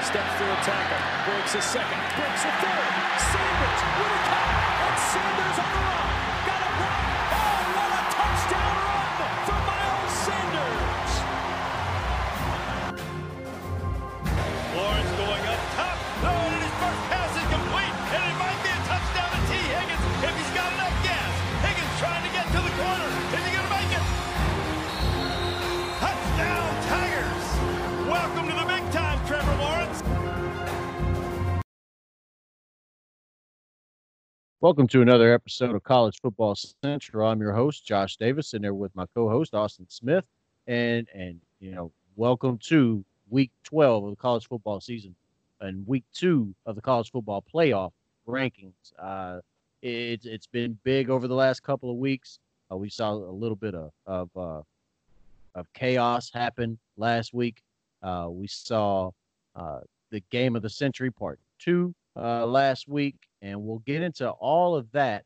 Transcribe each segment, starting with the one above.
Steps through a tackle, breaks a second, breaks a third. Sanders with a cut, and Sanders on the run. Got a block. Oh, what a touchdown run for Miles Sanders. Lawrence going up top. Oh, and his first pass is complete. And it might be a touchdown to T. Higgins if he's got enough gas. Higgins trying to get to the corner. Is he going to make it? Touchdown, Tigers. Welcome to the big time, Trevor Lawrence. Welcome to another episode of College Football Central. I'm your host, Josh Davis, and there with my co-host, Austin Smith. And welcome to week 12 of the college football season and week 2 of the college football playoff rankings. It's been big over the last couple of weeks. We saw a little bit of chaos happen last week. We saw the game of the century part 2 last week, and we'll get into all of that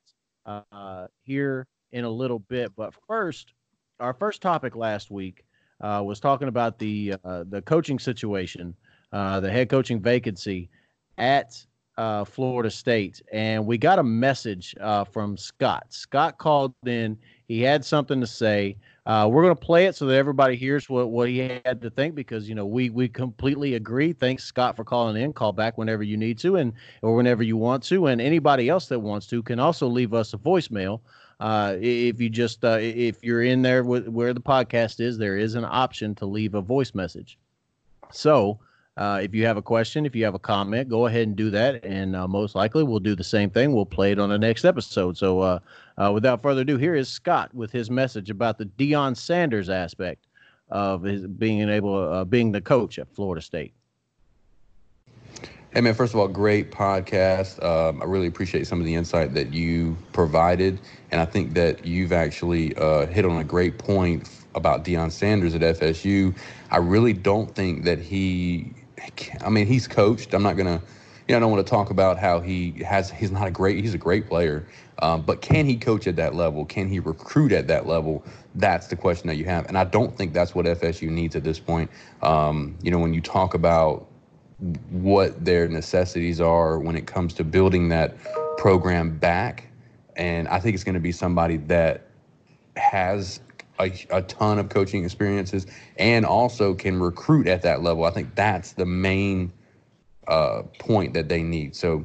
here in a little bit. But first, our first topic last week was talking about the coaching situation, the head coaching vacancy at Florida State. And we got a message from Scott. Scott called in. He had something to say. We're going to play it so that everybody hears what he had to think, because, we completely agree. Thanks, Scott, for calling in. Call back whenever you need to or whenever you want to. And anybody else that wants to can also leave us a voicemail. If you just if you're in there where the podcast is, there is an option to leave a voice message. So if you have a question, if you have a comment, go ahead and do that. And most likely we'll do the same thing. We'll play it on the next episode. So without further ado, here is Scott with his message about the Deion Sanders aspect of his being the coach at Florida State. Hey, man, first of all, great podcast. I really appreciate some of the insight that you provided. And I think that you've actually hit on a great point about Deion Sanders at FSU. I really don't think that he's coached. I'm not going to, I don't want to talk about how he's a great player. But can he coach at that level? Can he recruit at that level? That's the question that you have. And I don't think that's what FSU needs at this point. When you talk about what their necessities are when it comes to building that program back, and I think it's going to be somebody that has a ton of coaching experiences and also can recruit at that level. I think that's the main point that they need. So,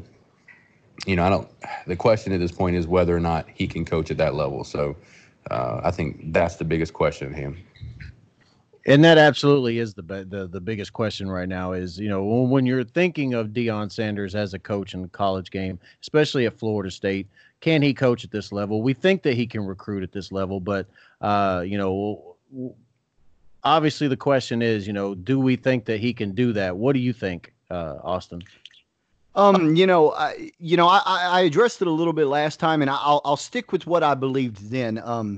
the question at this point is whether or not he can coach at that level. So I think that's the biggest question of him. And that absolutely is the biggest question right now is, when you're thinking of Deion Sanders as a coach in the college game, especially at Florida State, can he coach at this level? We think that he can recruit at this level, but, obviously the question is, do we think that he can do that? What do you think, Austin? I addressed it a little bit last time, and I'll stick with what I believed then.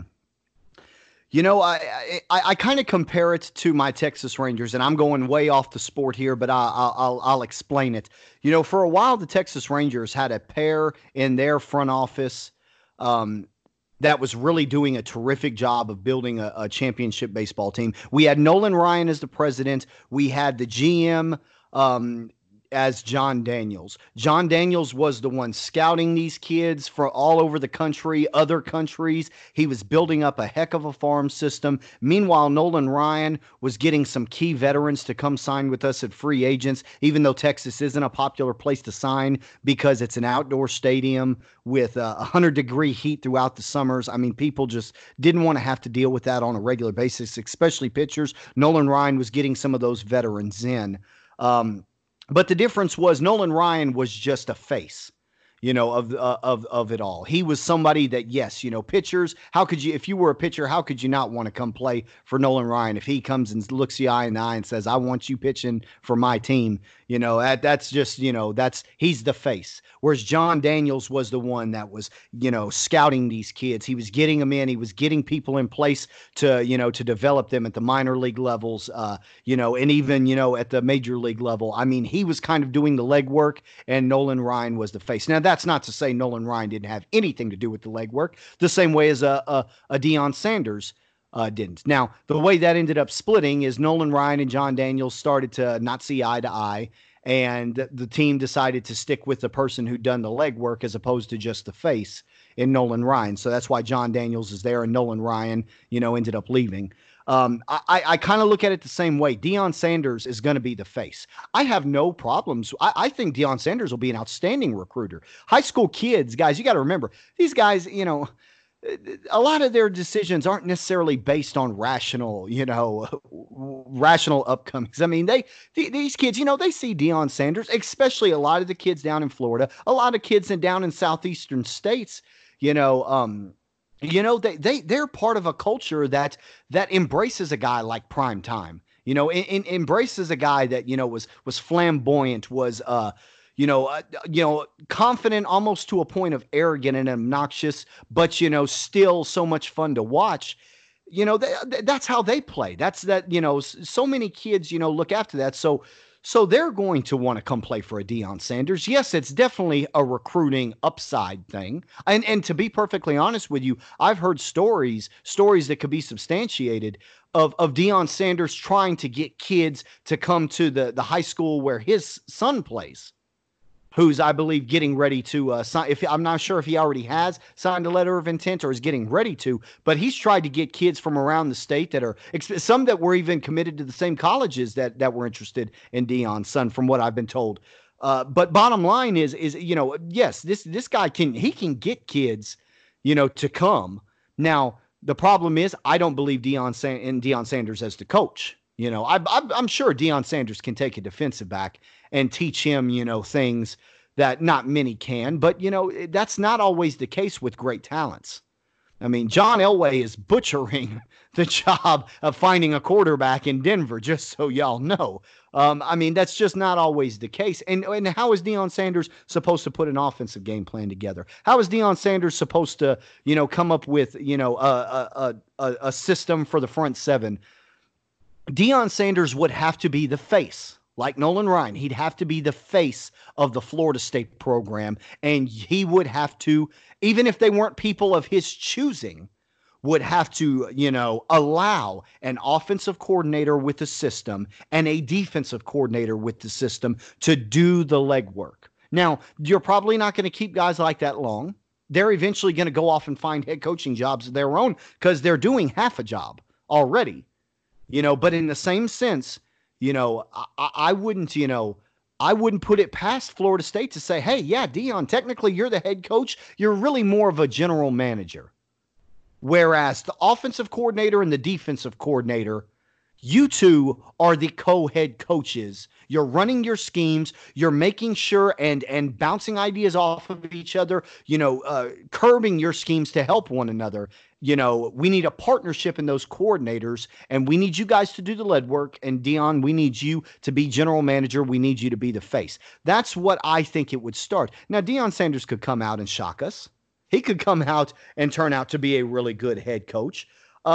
I kind of compare it to my Texas Rangers, and I'm going way off the sport here, but I'll explain it. For a while, the Texas Rangers had a pair in their front office that was really doing a terrific job of building a championship baseball team. We had Nolan Ryan as the president. We had the GM as John Daniels. John Daniels was the one scouting these kids for all over the country, other countries. He was building up a heck of a farm system. Meanwhile, Nolan Ryan was getting some key veterans to come sign with us at free agents, even though Texas isn't a popular place to sign because it's an outdoor stadium with 100-degree heat throughout the summers. I mean, people just didn't want to have to deal with that on a regular basis, especially pitchers. Nolan Ryan was getting some of those veterans in. But the difference was Nolan Ryan was just a face, of it all. He was somebody that, yes, pitchers, if you were a pitcher, how could you not want to come play for Nolan Ryan if he comes and looks you eye in the eye and says, I want you pitching for my team? That's just, he's the face. Whereas John Daniels was the one that was, scouting these kids. He was getting them in. He was getting people in place to develop them at the minor league levels, and even, at the major league level. I mean, he was kind of doing the legwork, and Nolan Ryan was the face. Now, that's not to say Nolan Ryan didn't have anything to do with the legwork, the same way as a Deion Sanders didn't. Now, the way that ended up splitting is Nolan Ryan and John Daniels started to not see eye to eye, and the team decided to stick with the person who'd done the legwork as opposed to just the face in Nolan Ryan. So that's why John Daniels is there and Nolan Ryan, ended up leaving. I kind of look at it the same way. Deion Sanders is going to be the face. I have no problems. I think Deion Sanders will be an outstanding recruiter. High school kids, guys, you got to remember, these guys, a lot of their decisions aren't necessarily based on rational upcomings. I mean, these kids, they see Deion Sanders, especially a lot of the kids down in Florida, a lot of kids down in southeastern states, they're part of a culture that embraces a guy like Prime Time, embraces a guy that, was flamboyant, was, confident almost to a point of arrogant and obnoxious, but, still so much fun to watch. That's how they play. So many kids, look after that. So they're going to want to come play for a Deion Sanders. Yes, it's definitely a recruiting upside thing. And to be perfectly honest with you, I've heard stories that could be substantiated of Deion Sanders trying to get kids to come to the high school where his son plays, who's, I believe, getting ready to sign. I'm not sure if he already has signed a letter of intent or is getting ready to, but he's tried to get kids from around the state that are some that were even committed to the same colleges that were interested in Deion's son, from what I've been told. But bottom line is yes, this guy can get kids, to come. Now the problem is I don't believe Deion Sanders as the coach. I'm sure Deion Sanders can take a defensive back and teach him, things that not many can. But, that's not always the case with great talents. I mean, John Elway is butchering the job of finding a quarterback in Denver, just so y'all know. That's just not always the case. And how is Deion Sanders supposed to put an offensive game plan together? How is Deion Sanders supposed to, come up with, a system for the front seven? Deion Sanders would have to be the face, like Nolan Ryan. He'd have to be the face of the Florida State program, and he would have to, even if they weren't people of his choosing, would have to, allow an offensive coordinator with the system and a defensive coordinator with the system to do the legwork. Now, you're probably not going to keep guys like that long. They're eventually going to go off and find head coaching jobs of their own because they're doing half a job already. But in the same sense, I wouldn't put it past Florida State to say, hey, yeah, Deion, technically you're the head coach. You're really more of a general manager. Whereas the offensive coordinator and the defensive coordinator, you two are the co-head coaches. You're running your schemes. You're making sure and bouncing ideas off of each other, curbing your schemes to help one another. We need a partnership in those coordinators, and we need you guys to do the lead work. And Deion, we need you to be general manager. We need you to be the face. That's what I think it would start. Now, Deion Sanders could come out and shock us. He could come out and turn out to be a really good head coach.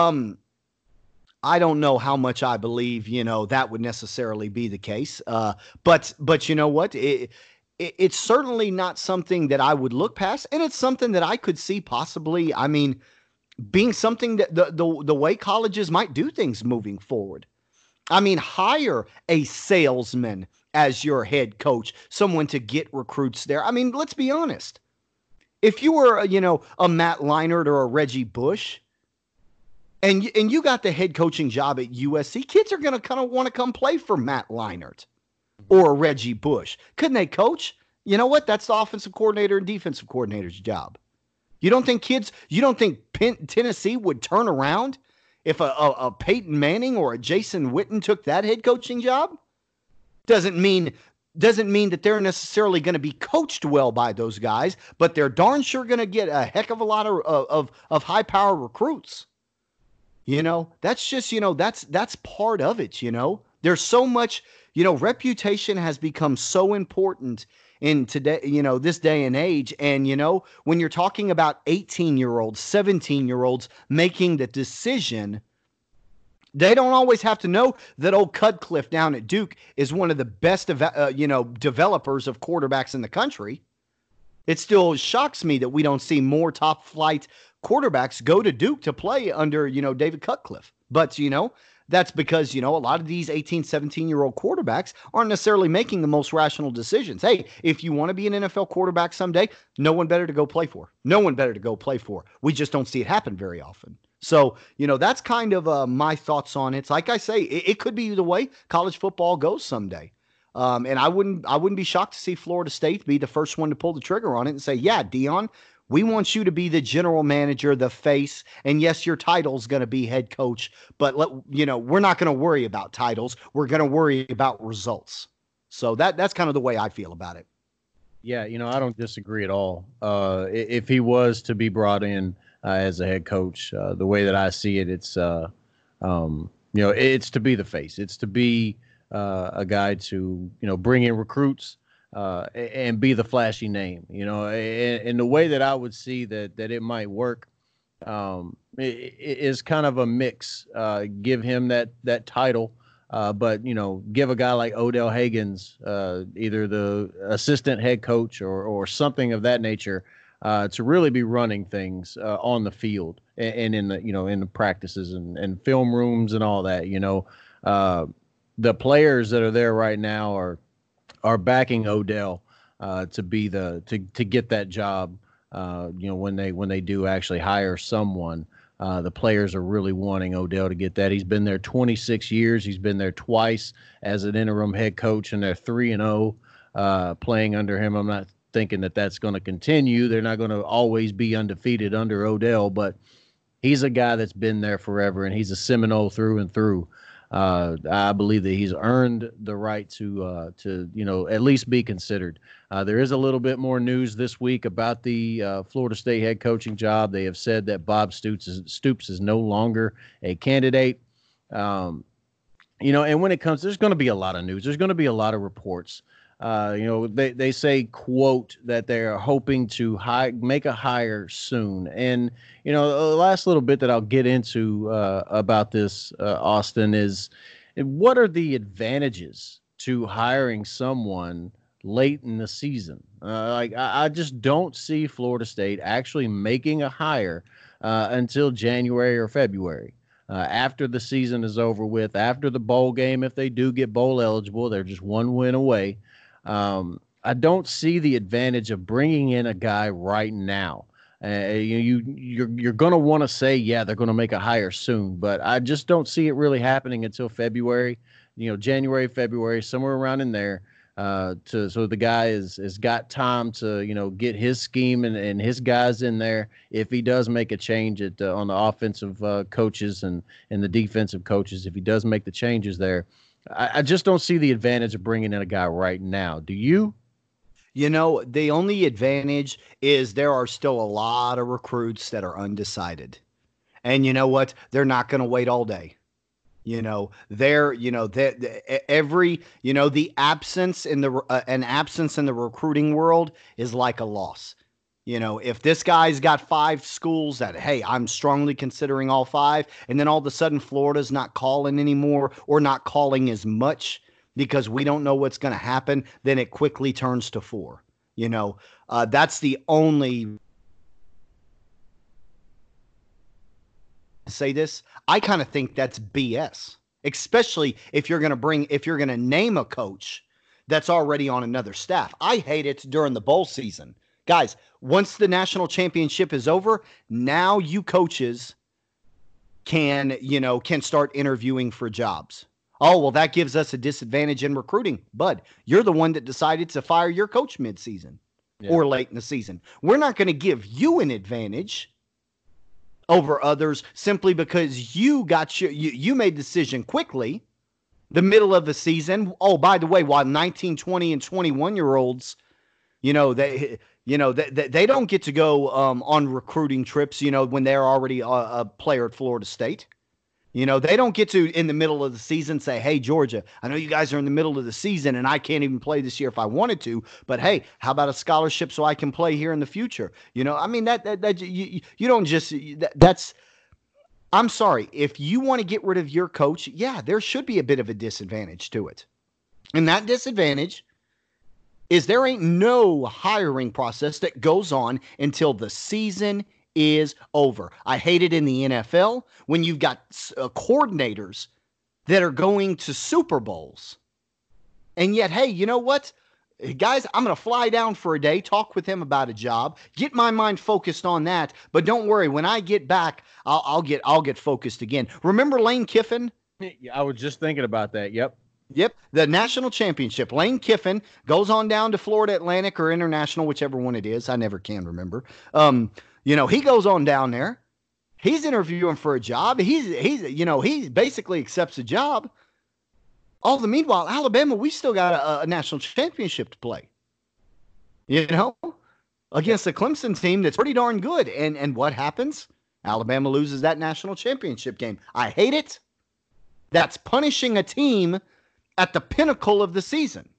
I don't know how much I believe, that would necessarily be the case. But you know what? It's certainly not something that I would look past, and it's something that I could see possibly, being something that the way colleges might do things moving forward. Hire a salesman as your head coach, someone to get recruits there. Let's be honest. If you were, a Matt Leinart or a Reggie Bush, and you got the head coaching job at USC, kids are going to kind of want to come play for Matt Leinart or Reggie Bush. Couldn't they coach? You know what? That's the offensive coordinator and defensive coordinator's job. You don't think Tennessee would turn around if a Peyton Manning or a Jason Witten took that head coaching job? Doesn't mean that they're necessarily going to be coached well by those guys, but they're darn sure going to get a heck of a lot of high power recruits. That's just, that's part of it. There's so much, reputation has become so important in today, this day and age. And, when you're talking about 18-year-olds, 17-year-olds making the decision, they don't always have to know that old Cutcliffe down at Duke is one of the best, developers of quarterbacks in the country. It still shocks me that we don't see more top flight quarterbacks go to Duke to play under, David Cutcliffe. But, That's because, a lot of these 18, 17-year-old quarterbacks aren't necessarily making the most rational decisions. Hey, if you want to be an NFL quarterback someday, no one better to go play for. No one better to go play for. We just don't see it happen very often. So, that's kind of my thoughts on it. Like I say, it could be the way college football goes someday. And I wouldn't be shocked to see Florida State be the first one to pull the trigger on it and say, yeah, Deion, we want you to be the general manager, the face, and yes, your title's going to be head coach, but we're not going to worry about titles. We're going to worry about results. So that's kind of the way I feel about it. Yeah, I don't disagree at all. If he was to be brought in as a head coach, the way that I see it, it's it's to be the face. It's to be a guy to bring in recruits. And be the flashy name, and the way that I would see that it might work is kind of a mix. Give him that title, but give a guy like Odell Haggins either the assistant head coach or something of that nature to really be running things on the field and in the in the practices and film rooms and all that. The players that are there right now are backing Odell to be to get that job. When they do actually hire someone, the players are really wanting Odell to get that. He's been there 26 years. He's been there twice as an interim head coach, and they're 3-0 playing under him. I'm not thinking that that's going to continue. They're not going to always be undefeated under Odell, but he's a guy that's been there forever, and he's a Seminole through and through. I believe that he's earned the right to at least be considered. There is a little bit more news this week about the Florida State head coaching job. They have said that Bob Stoops is no longer a candidate. And when it comes, there's going to be a lot of news. There's going to be a lot of reports. They say, quote, that they're hoping to make a hire soon. And, the last little bit that I'll get into about this, Austin, is what are the advantages to hiring someone late in the season? I just don't see Florida State actually making a hire until January or February. After the season is over with, after the bowl game, if they do get bowl eligible, they're just one win away. I don't see the advantage of bringing in a guy right now. You're going to want to say, yeah, they're going to make a hire soon, but I just don't see it really happening until February, January, February, somewhere around in there. So the guy has got time to, get his scheme and his guys in there. If he does make a change on the offensive coaches and the defensive coaches, if he does make the changes there, I just don't see the advantage of bringing in a guy right now. Do you? The only advantage is there are still a lot of recruits that are undecided. And you know what? They're not going to wait all day. The absence in the recruiting world is like a loss. If this guy's got 5 schools that, hey, I'm strongly considering all 5, and then all of a sudden Florida's not calling anymore or not calling as much because we don't know what's going to happen, then it quickly turns to 4. That's the only say this. I kind of think that's BS, especially if you're going to name a coach that's already on another staff. I hate it during the bowl season. Guys, once the national championship is over, now you coaches can start interviewing for jobs. Oh, well, that gives us a disadvantage in recruiting. Bud, you're the one that decided to fire your coach midseason or late in the season. We're not going to give you an advantage over others simply because you made the decision quickly, the middle of the season. Oh, by the way, while 19, 20, and 21-year-olds, they don't get to go on recruiting trips, when they're already a player at Florida State. They don't get to, in the middle of the season, say, hey, Georgia, I know you guys are in the middle of the season and I can't even play this year if I wanted to, but hey, how about a scholarship so I can play here in the future? You don't just, that's, I'm sorry, if you want to get rid of your coach, yeah, there should be a bit of a disadvantage to it. And that disadvantage is there ain't no hiring process that goes on until the season is over. I hate it in the NFL when you've got coordinators that are going to Super Bowls. And yet, hey, you know what? Guys, I'm going to fly down for a day, talk with him about a job, get my mind focused on that. But don't worry, when I get back, I'll get focused again. Remember Lane Kiffin? I was just thinking about that. Yep. The national championship. Lane Kiffin goes on down to Florida Atlantic or International, whichever one it is. I never can remember. He goes on down there. He's interviewing for a job. He basically accepts a job. All the meanwhile, Alabama, we still got a national championship to play. Against a Clemson team that's pretty darn good. And what happens? Alabama loses that national championship game. I hate it. That's punishing a team at the pinnacle of the season.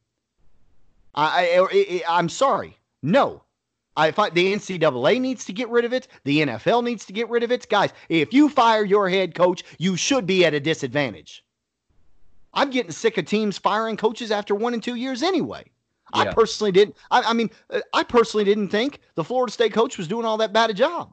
I'm sorry. No. The NCAA needs to get rid of it. The NFL needs to get rid of it. Guys, if you fire your head coach, you should be at a disadvantage. I'm getting sick of teams firing coaches after 1 and 2 years anyway. Yeah. I personally didn't. I personally didn't think the Florida State coach was doing all that bad a job.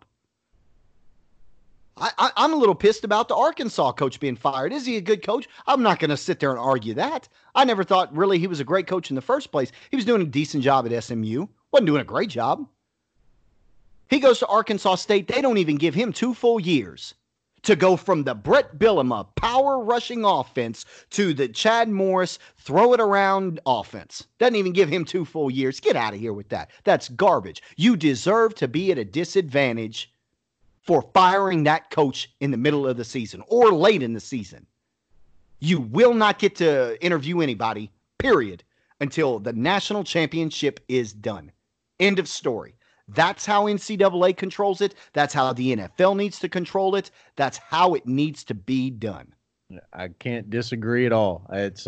I'm a little pissed about the Arkansas coach being fired. Is he a good coach? I'm not going to sit there and argue that. I never thought really he was a great coach in the first place. He was doing a decent job at SMU. Wasn't doing a great job. He goes to Arkansas State. They don't even give him 2 full years to go from the Brett Bielema power rushing offense to the Chad Morris throw it around offense. Doesn't even give him 2 full years. Get out of here with that. That's garbage. You deserve to be at a disadvantage for firing that coach in the middle of the season or late in the season. You will not get to interview anybody, period, until the national championship is done. End of story. That's how NCAA controls it. That's how the NFL needs to control it. That's how it needs to be done. I can't disagree at all. It's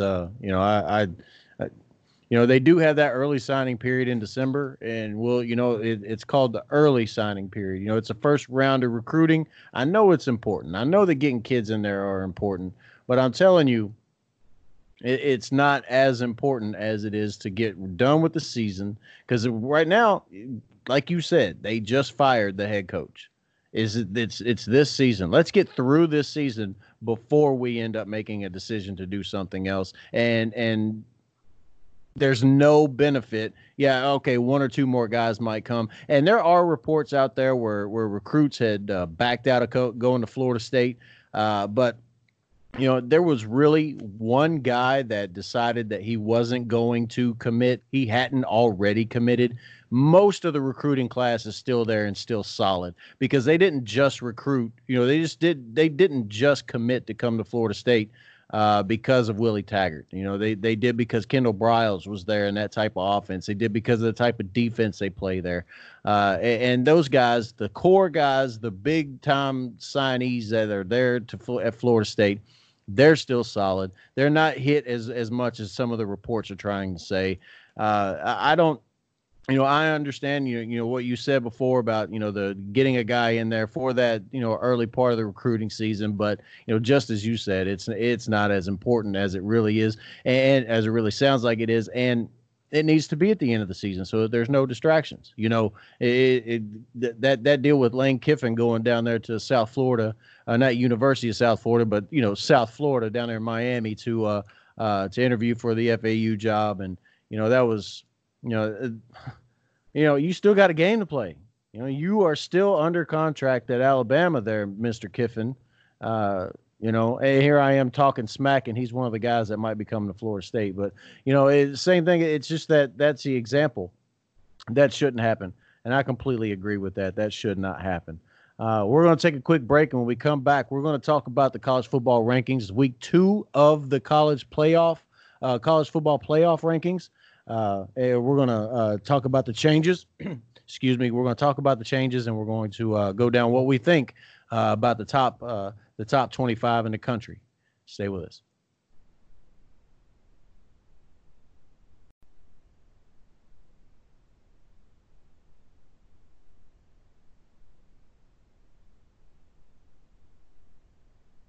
they do have that early signing period in December, and it's called the early signing period. It's a first round of recruiting. I know it's important. I know that getting kids in there are important, but I'm telling you, it's not as important as it is to get done with the season. Because right now, like you said, they just fired the head coach. It's this season. Let's get through this season before we end up making a decision to do something else. And there's no benefit. Yeah, okay, 1 or 2 more guys might come. And there are reports out there where recruits had backed out of going to Florida State. But there was really one guy that decided that he wasn't going to commit. He hadn't already committed. Most of the recruiting class is still there and still solid because they didn't just recruit. They didn't just commit to come to Florida State because of Willie Taggart. They did because Kendall Briles was there in that type of offense. They did because of the type of defense they play there. And those guys, the core guys, the big time signees that are there at Florida State, they're still solid. They're not hit as much as some of the reports are trying to say. I don't. I understand, what you said before about, the getting a guy in there for that, early part of the recruiting season. But, just as you said, it's not as important as it really is and as it really sounds like it is. And it needs to be at the end of the season so that there's no distractions. That deal with Lane Kiffin going down there to South Florida, not University of South Florida, but, South Florida down there in Miami to interview for the FAU job. And, that was, you still got a game to play. You are still under contract at Alabama there, Mr. Kiffin. And here I am talking smack, and he's one of the guys that might be coming to Florida State. But, it's the same thing. It's just that's the example. That shouldn't happen. And I completely agree with that. That should not happen. We're going to take a quick break, and when we come back, we're going to talk about the college football rankings, week 2 of the college football playoff rankings. And we're going to talk about the changes. Excuse me. We're going to talk about the changes, and we're going to go down what we think about the top 25 in the country. Stay with us.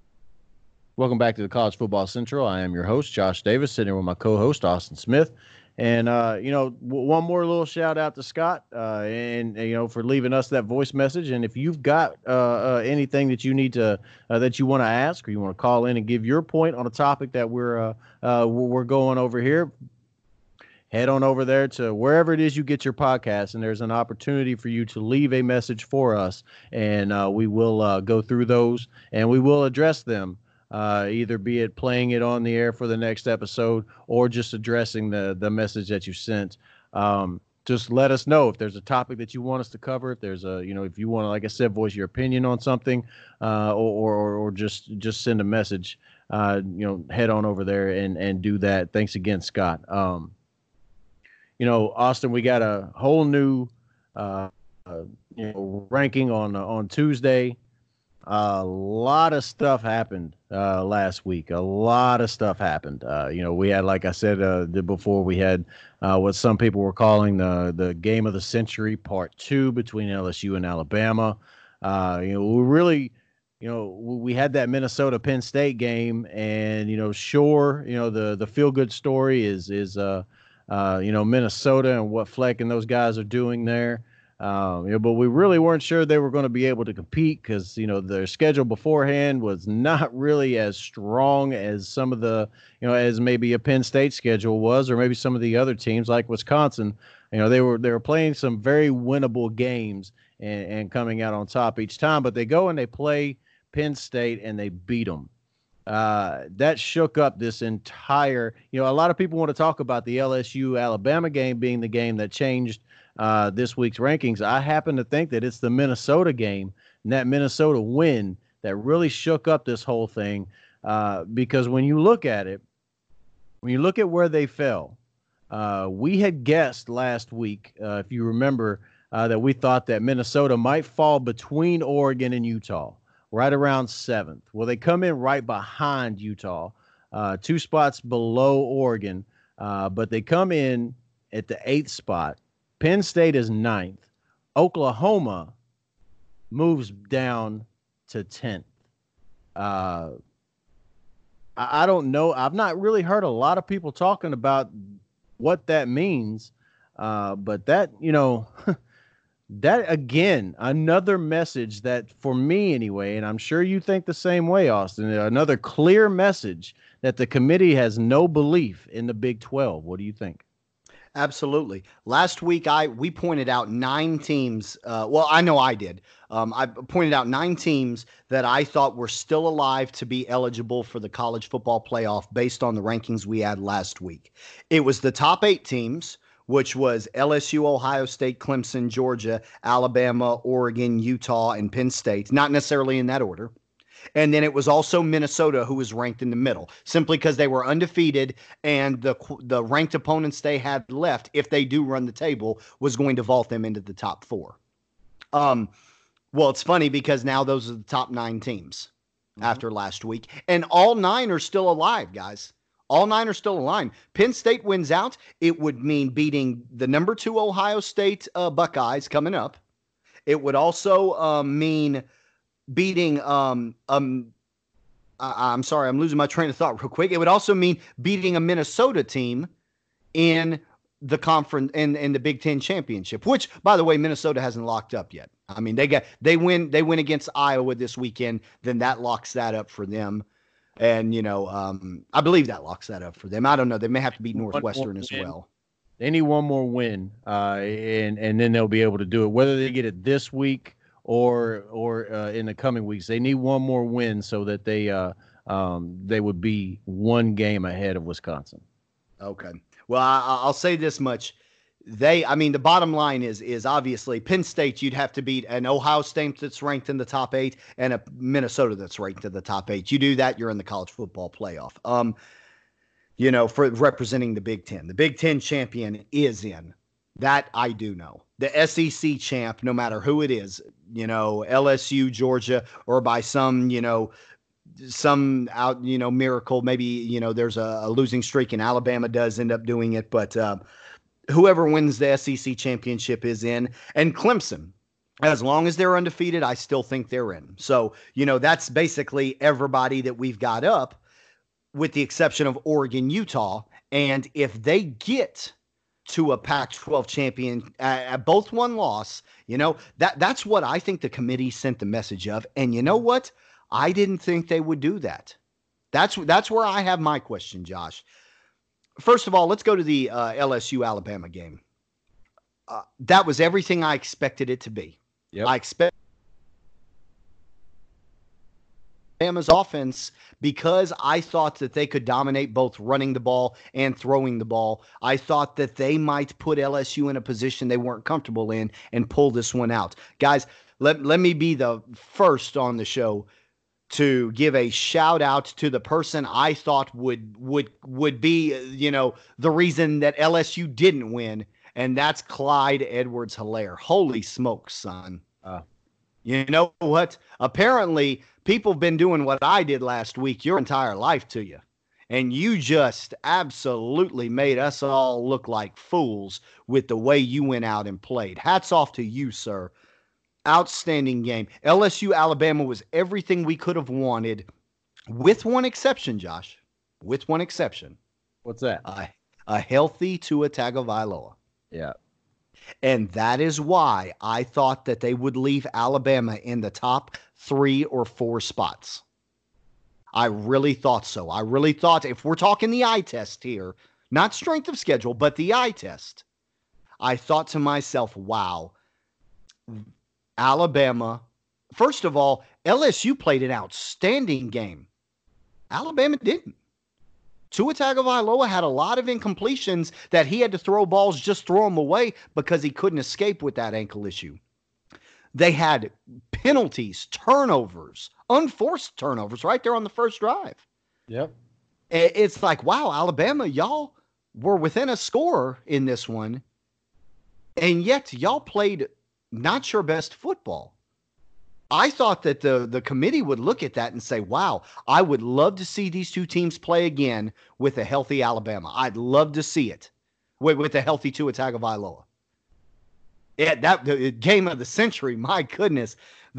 Welcome back to the College Football Central. I am your host, Josh Davis, sitting here with my co-host, Austin Smith. And one more little shout out to Scott, and for leaving us that voice message. And if you've got anything that you need to that you want to ask, or you want to call in and give your point on a topic that we're going over here, head on over there to wherever it is you get your podcast, and there's an opportunity for you to leave a message for us, and we will go through those and we will address them. Either be it playing it on the air for the next episode or just addressing the message that you sent. Just let us know if there's a topic that you want us to cover. If there's if you want to, like I said, voice your opinion on something, or just send a message. Head on over there and do that. Thanks again, Scott. Austin, we got a whole new ranking on Tuesday. A lot of stuff happened last week. A lot of stuff happened. We had, like I said before, we had what some people were calling the game of the century, part 2 between LSU and Alabama. We had that Minnesota Penn State game, and the feel good story is Minnesota and what Fleck and those guys are doing there. But we really weren't sure they were going to be able to compete because, their schedule beforehand was not really as strong as some of the, as maybe a Penn State schedule was, or maybe some of the other teams like Wisconsin. They were playing some very winnable games and coming out on top each time, but they go and they play Penn State and they beat them. That shook up this entire, a lot of people want to talk about the LSU Alabama game being the game that changed this week's rankings. I happen to think that it's the Minnesota game and that Minnesota win that really shook up this whole thing. Because when you look at it, when you look at where they fell, we had guessed last week, if you remember, that we thought that Minnesota might fall between Oregon and Utah, right around 7th. Well, they come in right behind Utah, 2 spots below Oregon, but they come in at the 8th spot. Penn State is 9th. Oklahoma moves down to 10th. I don't know. I've not really heard a lot of people talking about what that means. But that, that again, another message that for me anyway, and I'm sure you think the same way, Austin, another clear message that the committee has no belief in the Big 12. What do you think? Absolutely. Last week, we pointed out 9 teams. I know I did. I pointed out 9 teams that I thought were still alive to be eligible for the college football playoff based on the rankings we had last week. It was the top 8 teams, which was LSU, Ohio State, Clemson, Georgia, Alabama, Oregon, Utah, and Penn State. Not necessarily in that order. And then it was also Minnesota, who was ranked in the middle, simply because they were undefeated, and the ranked opponents they had left, if they do run the table, was going to vault them into the top 4. Well, it's funny because now those are the top 9 teams after last week, and all 9 are still alive, guys. All 9 are still alive. Penn State wins out. It would mean beating the number 2 Ohio State Buckeyes coming up. It would also mean beating I'm sorry, I'm losing my train of thought real quick. It would also mean beating a Minnesota team in the conference in the Big Ten championship, which, by the way, Minnesota hasn't locked up yet. I mean, they win against Iowa this weekend, then that locks that up for them. And I believe that locks that up for them. I don't know. They may have to beat Northwestern as well. They need one more win, and then they'll be able to do it. Whether they get it this week or in the coming weeks, they need one more win so that they would be 1 game ahead of Wisconsin. Okay. Well, I'll say this much. The bottom line is obviously Penn State, you'd have to beat an Ohio State that's ranked in the top 8 and a Minnesota that's ranked in the top 8. You do that, you're in the college football playoff. For representing the Big Ten. The Big Ten champion is in. That I do know. The SEC champ, no matter who it is, LSU, Georgia, or by some miracle, maybe, there's a losing streak and Alabama does end up doing it. But whoever wins the SEC championship is in. And Clemson, as long as they're undefeated, I still think they're in. So, that's basically everybody that we've got up, with the exception of Oregon, Utah. And if they get to a Pac-12 champion, both one loss. That's what I think the committee sent the message of. And you know what? I didn't think they would do that. That's where I have my question, Josh. First of all, let's go to the LSU-Alabama game. That was everything I expected it to be. Yep. I expect Alabama's offense, because I thought that they could dominate both running the ball and throwing the ball. I thought that they might put LSU in a position they weren't comfortable in and pull this one out. Guys, let me be the first on the show to give a shout out to the person I thought would be, the reason that LSU didn't win, and that's Clyde Edwards-Helaire. Holy smokes, son. You know what? Apparently, people have been doing what I did last week your entire life to you. And you just absolutely made us all look like fools with the way you went out and played. Hats off to you, sir. Outstanding game. LSU Alabama was everything we could have wanted, with one exception, Josh. With one exception. What's that? A healthy Tua Tagovailoa. Yeah. And that is why I thought that they would leave Alabama in the top 3 or 4 spots. I really thought so. I really thought, if we're talking the eye test here, not strength of schedule, but the eye test, I thought to myself, wow, Alabama. First of all, LSU played an outstanding game. Alabama didn't. Tua Tagovailoa had a lot of incompletions that he had to throw balls, just throw them away, because he couldn't escape with that ankle issue. They had penalties, turnovers, unforced turnovers right there on the first drive. Yep. It's like, wow, Alabama, y'all were within a score in this one, and yet y'all played not your best football. I thought that the committee would look at that and say, wow, I would love to see these two teams play again with a healthy Alabama. I'd love to see it with a healthy Tua Tagovailoa. Yeah, the game of the century, my goodness.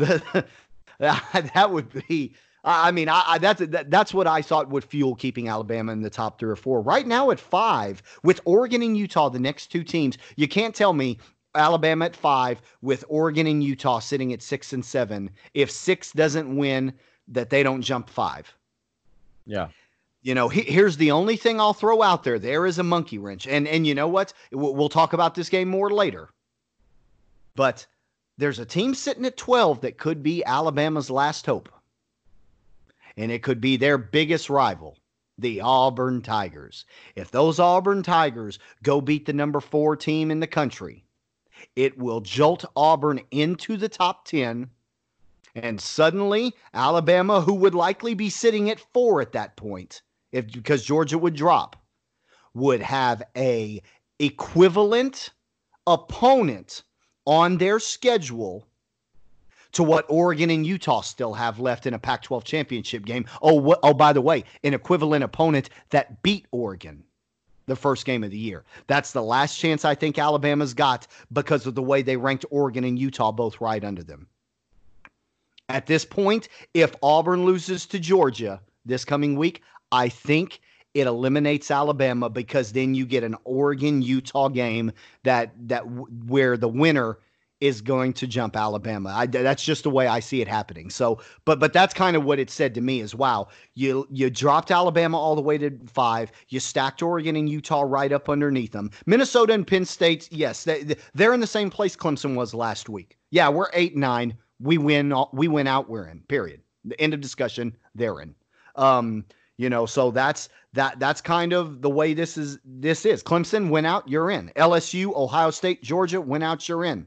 That would be, that's what I thought would fuel keeping Alabama in the top 3 or 4. Right now at 5, with Oregon and Utah, the next 2 teams, you can't tell me Alabama at 5 with Oregon and Utah sitting at 6 and 7. If 6 doesn't win, that they don't jump 5. Yeah. Here's the only thing I'll throw out there. There is a monkey wrench. And you know what? We'll talk about this game more later. But there's a team sitting at 12 that could be Alabama's last hope. And it could be their biggest rival, the Auburn Tigers. If those Auburn Tigers go beat the number 4 team in the country, it will jolt Auburn into the top 10, and suddenly Alabama, who would likely be sitting at 4 at that point, because Georgia would drop, would have a equivalent opponent on their schedule to what Oregon and Utah still have left in a Pac-12 championship game. Oh, by the way, an equivalent opponent that beat Oregon the first game of the year. That's the last chance I think Alabama's got, because of the way they ranked Oregon and Utah both right under them. At this point, if Auburn loses to Georgia this coming week, I think it eliminates Alabama, because then you get an Oregon-Utah game where the winner is going to jump Alabama. That's just the way I see it happening. So, but that's kind of what it said to me is, wow, you dropped Alabama all the way to 5. You stacked Oregon and Utah right up underneath them. Minnesota and Penn State, yes, they're in the same place Clemson was last week. Yeah, we're 8-9. We win out, we're in, period. The end of discussion, they're in. So that's kind of the way this is. Clemson went out, you're in. LSU, Ohio State, Georgia went out, you're in.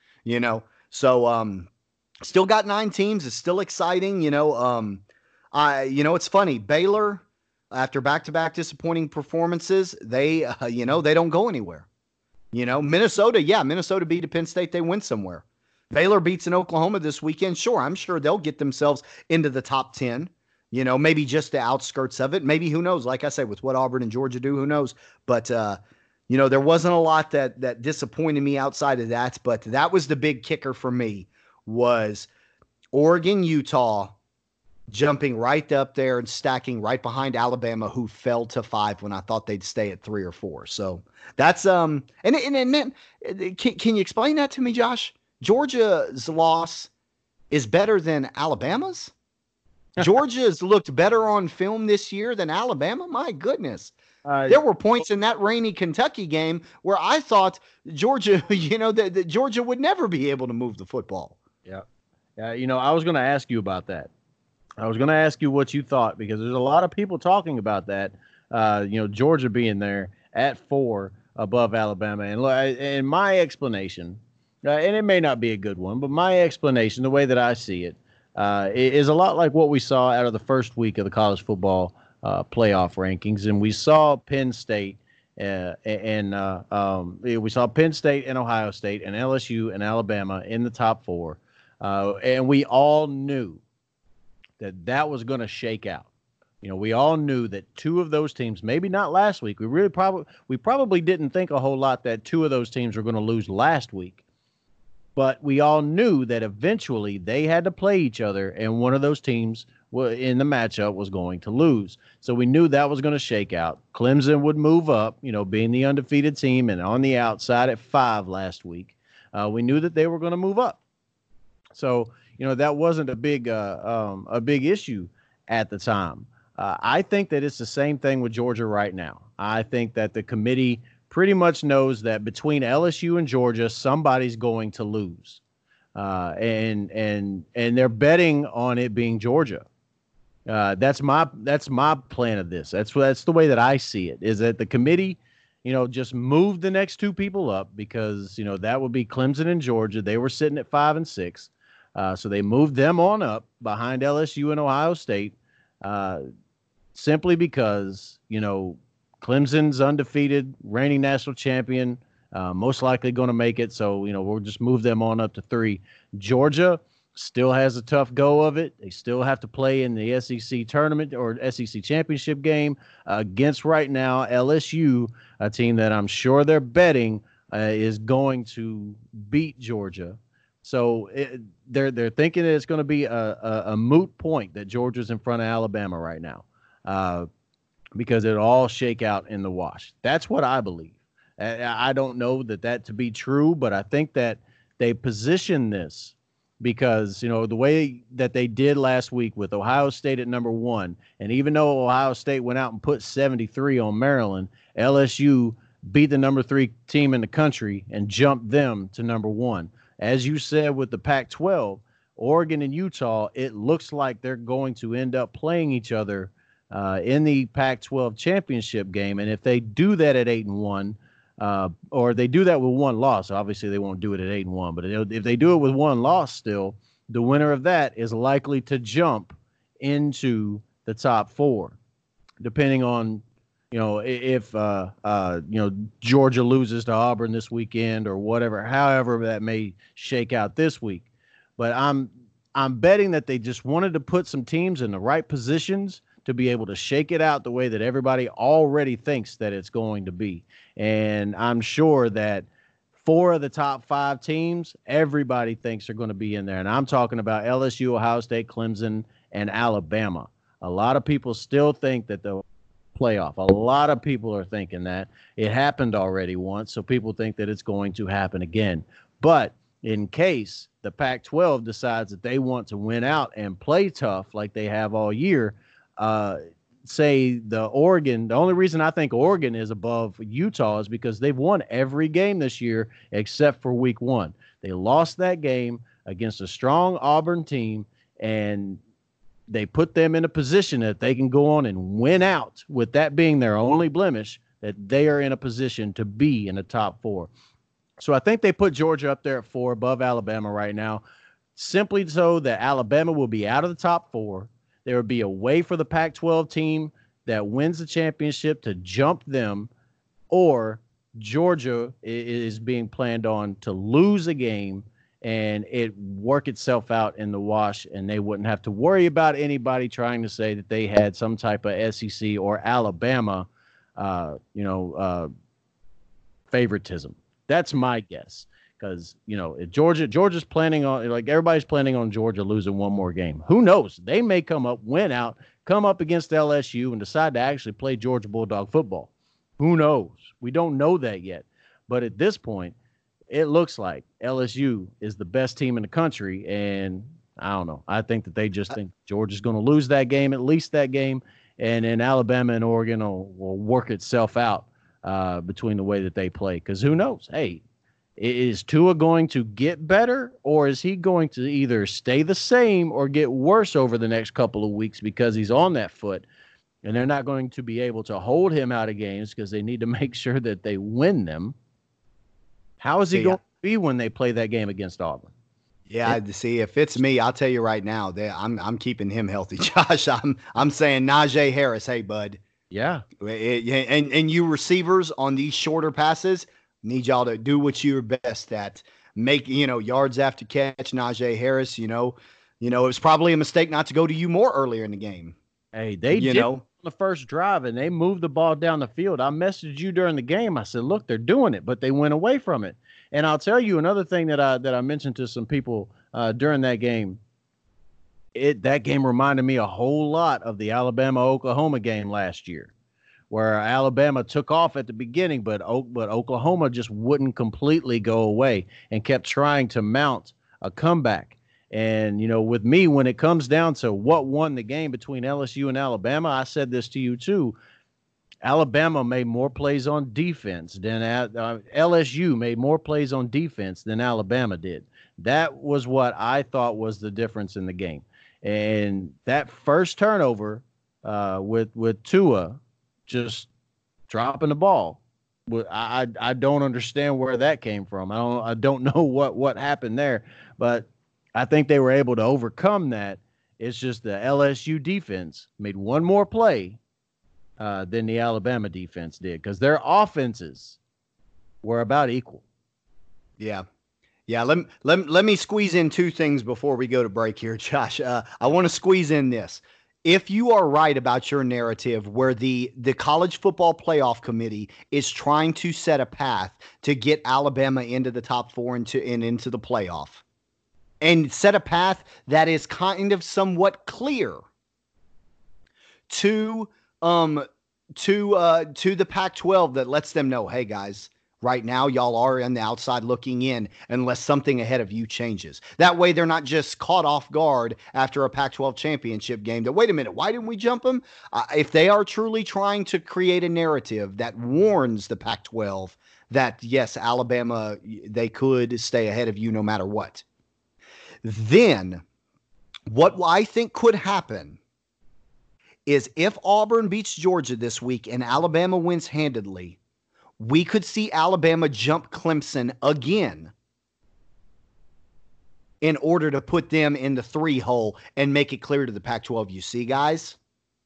Still got 9 teams. It's still exciting. It's funny. Baylor, after back-to-back disappointing performances, they don't go anywhere. Minnesota beat Penn State. They went somewhere. Baylor beats in Oklahoma this weekend. Sure, I'm sure they'll get themselves into the top 10. Maybe just the outskirts of it. Maybe, who knows? Like I said, with what Auburn and Georgia do, who knows? But, there wasn't a lot that disappointed me outside of that. But that was the big kicker for me, was Oregon, Utah, jumping right up there and stacking right behind Alabama, who fell to 5 when I thought they'd stay at 3 or 4. So that's and man, can you explain that to me, Josh? Georgia's loss is better than Alabama's. Georgia's looked better on film this year than Alabama. My goodness. There were points in that rainy Kentucky game where I thought Georgia, that Georgia would never be able to move the football. Yeah. I was going to ask you about that. I was going to ask you what you thought, because there's a lot of people talking about that. Georgia being there at 4 above Alabama. And my explanation, and it may not be a good one, but my explanation, the way that I see it, is a lot like what we saw out of the first week of the college football playoff rankings. And we saw Penn State we saw Penn State and Ohio State and LSU and Alabama in the top 4. And we all knew that was going to shake out. We all knew that 2 of those teams, maybe not last week. We probably didn't think a whole lot that 2 of those teams were going to lose last week. But we all knew that eventually they had to play each other, and one of those teams in the matchup was going to lose. So we knew that was going to shake out. Clemson would move up, being the undefeated team and on the outside at 5 last week. We knew that they were going to move up. So, that wasn't a big issue at the time. I think that it's the same thing with Georgia right now. I think that the committee pretty much knows that between LSU and Georgia, somebody's going to lose. And they're betting on it being Georgia. That's my plan of this. That's the way that I see it, is that the committee, just moved the next 2 people up, because, that would be Clemson and Georgia. They were sitting at 5 and 6. So they moved them on up behind LSU and Ohio State, simply because, Clemson's undefeated, reigning national champion, most likely going to make it. So, we'll just move them on up to 3. Georgia still has a tough go of it. They still have to play in the SEC tournament or SEC championship game against right now LSU, a team that I'm sure they're betting is going to beat Georgia. So they're thinking that it's going to be a moot point that Georgia's in front of Alabama right now, because it'll all shake out in the wash. That's what I believe. I don't know that to be true, but I think that they position this because, the way that they did last week with Ohio State at number 1, and even though Ohio State went out and put 73 on Maryland, LSU beat the number 3 team in the country and jumped them to number 1. As you said with the Pac-12, Oregon and Utah, it looks like they're going to end up playing each other in the Pac-12 championship game. And if they do that at 8-1, or they do that with 1 loss, obviously they won't do it at 8-1, but if they do it with 1 loss still, the winner of that is likely to jump into the top 4, depending on, if Georgia loses to Auburn this weekend or whatever, however that may shake out this week. But I'm betting that they just wanted to put some teams in the right positions to be able to shake it out the way that everybody already thinks that it's going to be. And I'm sure that 4 of the top 5 teams, everybody thinks are going to be in there. And I'm talking about LSU, Ohio State, Clemson, and Alabama. A lot of people still think that they'll playoff. A lot of people are thinking that. It happened already once, so people think that it's going to happen again. But in case the Pac-12 decides that they want to win out and play tough like they have all year, say the only reason I think Oregon is above Utah is because they've won every game this year except for week 1. They lost that game against a strong Auburn team, and they put them in a position that they can go on and win out, with that being their only blemish, that they are in a position to be in the top 4. So I think they put Georgia up there at 4 above Alabama right now, simply so that Alabama will be out of the top 4. There would be a way for the Pac-12 team that wins the championship to jump them, or Georgia is being planned on to lose a game and it work itself out in the wash, and they wouldn't have to worry about anybody trying to say that they had some type of SEC or Alabama, favoritism. That's my guess, Because, if Georgia's planning on, like, everybody's planning on Georgia losing one more game. Who knows? They may come up against LSU and decide to actually play Georgia Bulldog football. Who knows? We don't know that yet. But at this point, it looks like LSU is the best team in the country. And I don't know. I think that they just think Georgia's going to lose that game, at least that game. And then Alabama and Oregon will work itself out between the way that they play. Because who knows? Hey, is Tua going to get better, or is he going to either stay the same or get worse over the next couple of weeks because he's on that foot, and they're not going to be able to hold him out of games because they need to make sure that they win them? How is he going to be when they play that game against Auburn? Yeah, see, if it's me, I'll tell you right now, I'm keeping him healthy, Josh. I'm saying Najee Harris, hey, bud. Yeah. And you receivers on these shorter passes, need y'all to do what you're best at. Make, yards after catch, Najee Harris, it was probably a mistake not to go to you more earlier in the game. Hey, they did on the first drive, and they moved the ball down the field. I messaged you during the game. I said, look, they're doing it, but they went away from it. And I'll tell you another thing that I mentioned to some people during that game. That game reminded me a whole lot of the Alabama-Oklahoma game last year, where Alabama took off at the beginning, but Oklahoma just wouldn't completely go away and kept trying to mount a comeback. And, with me, when it comes down to what won the game between LSU and Alabama, I said this to you too. Alabama made more plays on defense than LSU made more plays on defense than Alabama did. That was what I thought was the difference in the game. And that first turnover with Tua just dropping the ball, I don't understand where that came from. I don't know what happened there, but I think they were able to overcome that. It's just the LSU defense made one more play than the Alabama defense did, because their offenses were about equal. Yeah. Let me squeeze in two things before we go to break here, Josh. I want to squeeze in this. If you are right about your narrative where the College Football Playoff Committee is trying to set a path to get Alabama into the top four and into the playoff, and set a path that is kind of somewhat clear to the Pac-12, that lets them know, hey guys, right now y'all are on the outside looking in unless something ahead of you changes. That way they're not just caught off guard after a Pac-12 championship game that, wait a minute, why didn't we jump them? If they are truly trying to create a narrative that warns the Pac-12 that, yes, Alabama, they could stay ahead of you no matter what, then what I think could happen is if Auburn beats Georgia this week and Alabama wins handedly, we could see Alabama jump Clemson again in order to put them in the 3 hole and make it clear to the Pac-12, you see, guys?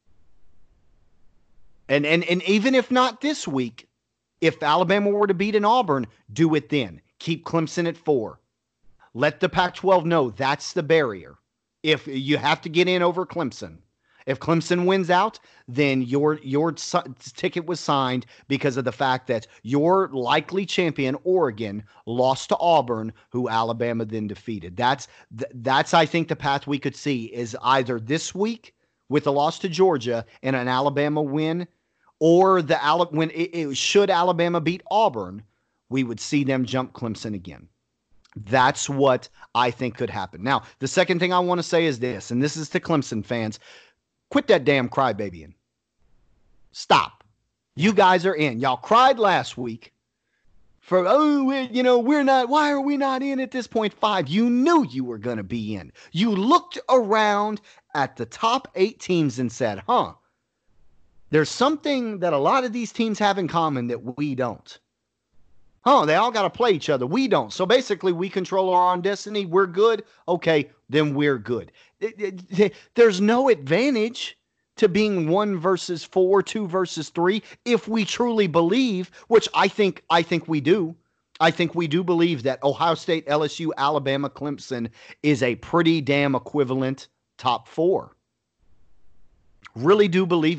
And even if not this week, if Alabama were to beat an Auburn, do it then. Keep Clemson at 4. Let the Pac-12 know that's the barrier. If you have to get in over Clemson. If Clemson wins out, then your ticket was signed because of the fact that your likely champion, Oregon, lost to Auburn, who Alabama then defeated. That's I think, the path we could see is either this week with a loss to Georgia and an Alabama win, or should Alabama beat Auburn, we would see them jump Clemson again. That's what I think could happen. Now, the second thing I want to say is this, and this is to Clemson fans. Quit that damn crybabying. Stop. You guys are in. Y'all cried last week for, we're not, why are we not in at this point 5? You knew you were going to be in. You looked around at the top 8 teams and said, there's something that a lot of these teams have in common that we don't. They all got to play each other. We don't. So basically, we control our own destiny. We're good. Okay, then we're good. There's no advantage to being 1 versus 4, 2 versus 3, if we truly believe, which I think we do. I think we do believe that Ohio State, LSU, Alabama, Clemson is a pretty damn equivalent top 4. Really do believe it.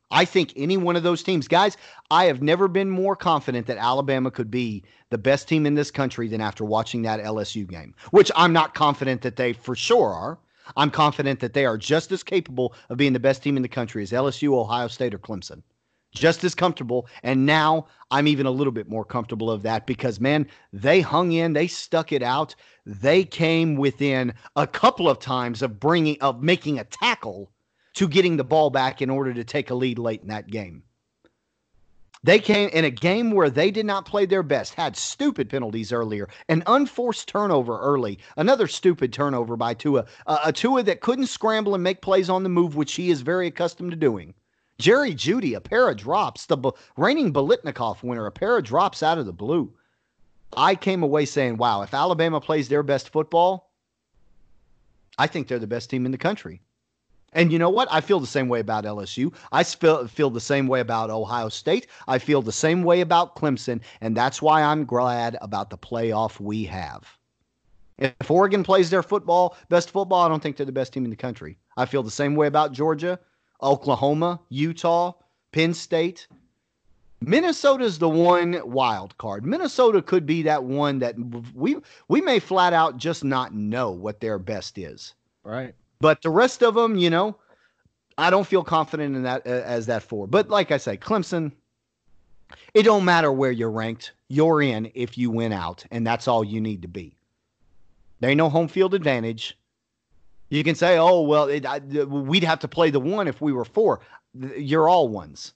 I think any one of those teams, guys, I have never been more confident that Alabama could be the best team in this country than after watching that LSU game, which I'm not confident that they for sure are. I'm confident that they are just as capable of being the best team in the country as LSU, Ohio State, or Clemson. Just as comfortable. And now I'm even a little bit more comfortable of that because, man, they hung in, they stuck it out. They came within a couple of times of making a tackle to getting the ball back in order to take a lead late in that game. They came in a game where they did not play their best, had stupid penalties earlier, an unforced turnover early, another stupid turnover by Tua, a Tua that couldn't scramble and make plays on the move, which he is very accustomed to doing. Jerry Jeudy, a pair of drops, the reigning Biletnikoff winner, a pair of drops out of the blue. I came away saying, wow, if Alabama plays their best football, I think they're the best team in the country. And you know what? I feel the same way about LSU. I feel the same way about Ohio State. I feel the same way about Clemson. And that's why I'm glad about the playoff we have. If Oregon plays their best football, I don't think they're the best team in the country. I feel the same way about Georgia, Oklahoma, Utah, Penn State. Minnesota's the one wild card. Minnesota could be that one that we may flat out just not know what their best is. Right. But the rest of them, I don't feel confident in that as that four. But like I say, Clemson, it don't matter where you're ranked. You're in if you win out, and that's all you need to be. There ain't no home field advantage. You can say, oh, well, we'd have to play the one if we were 4. You're all ones.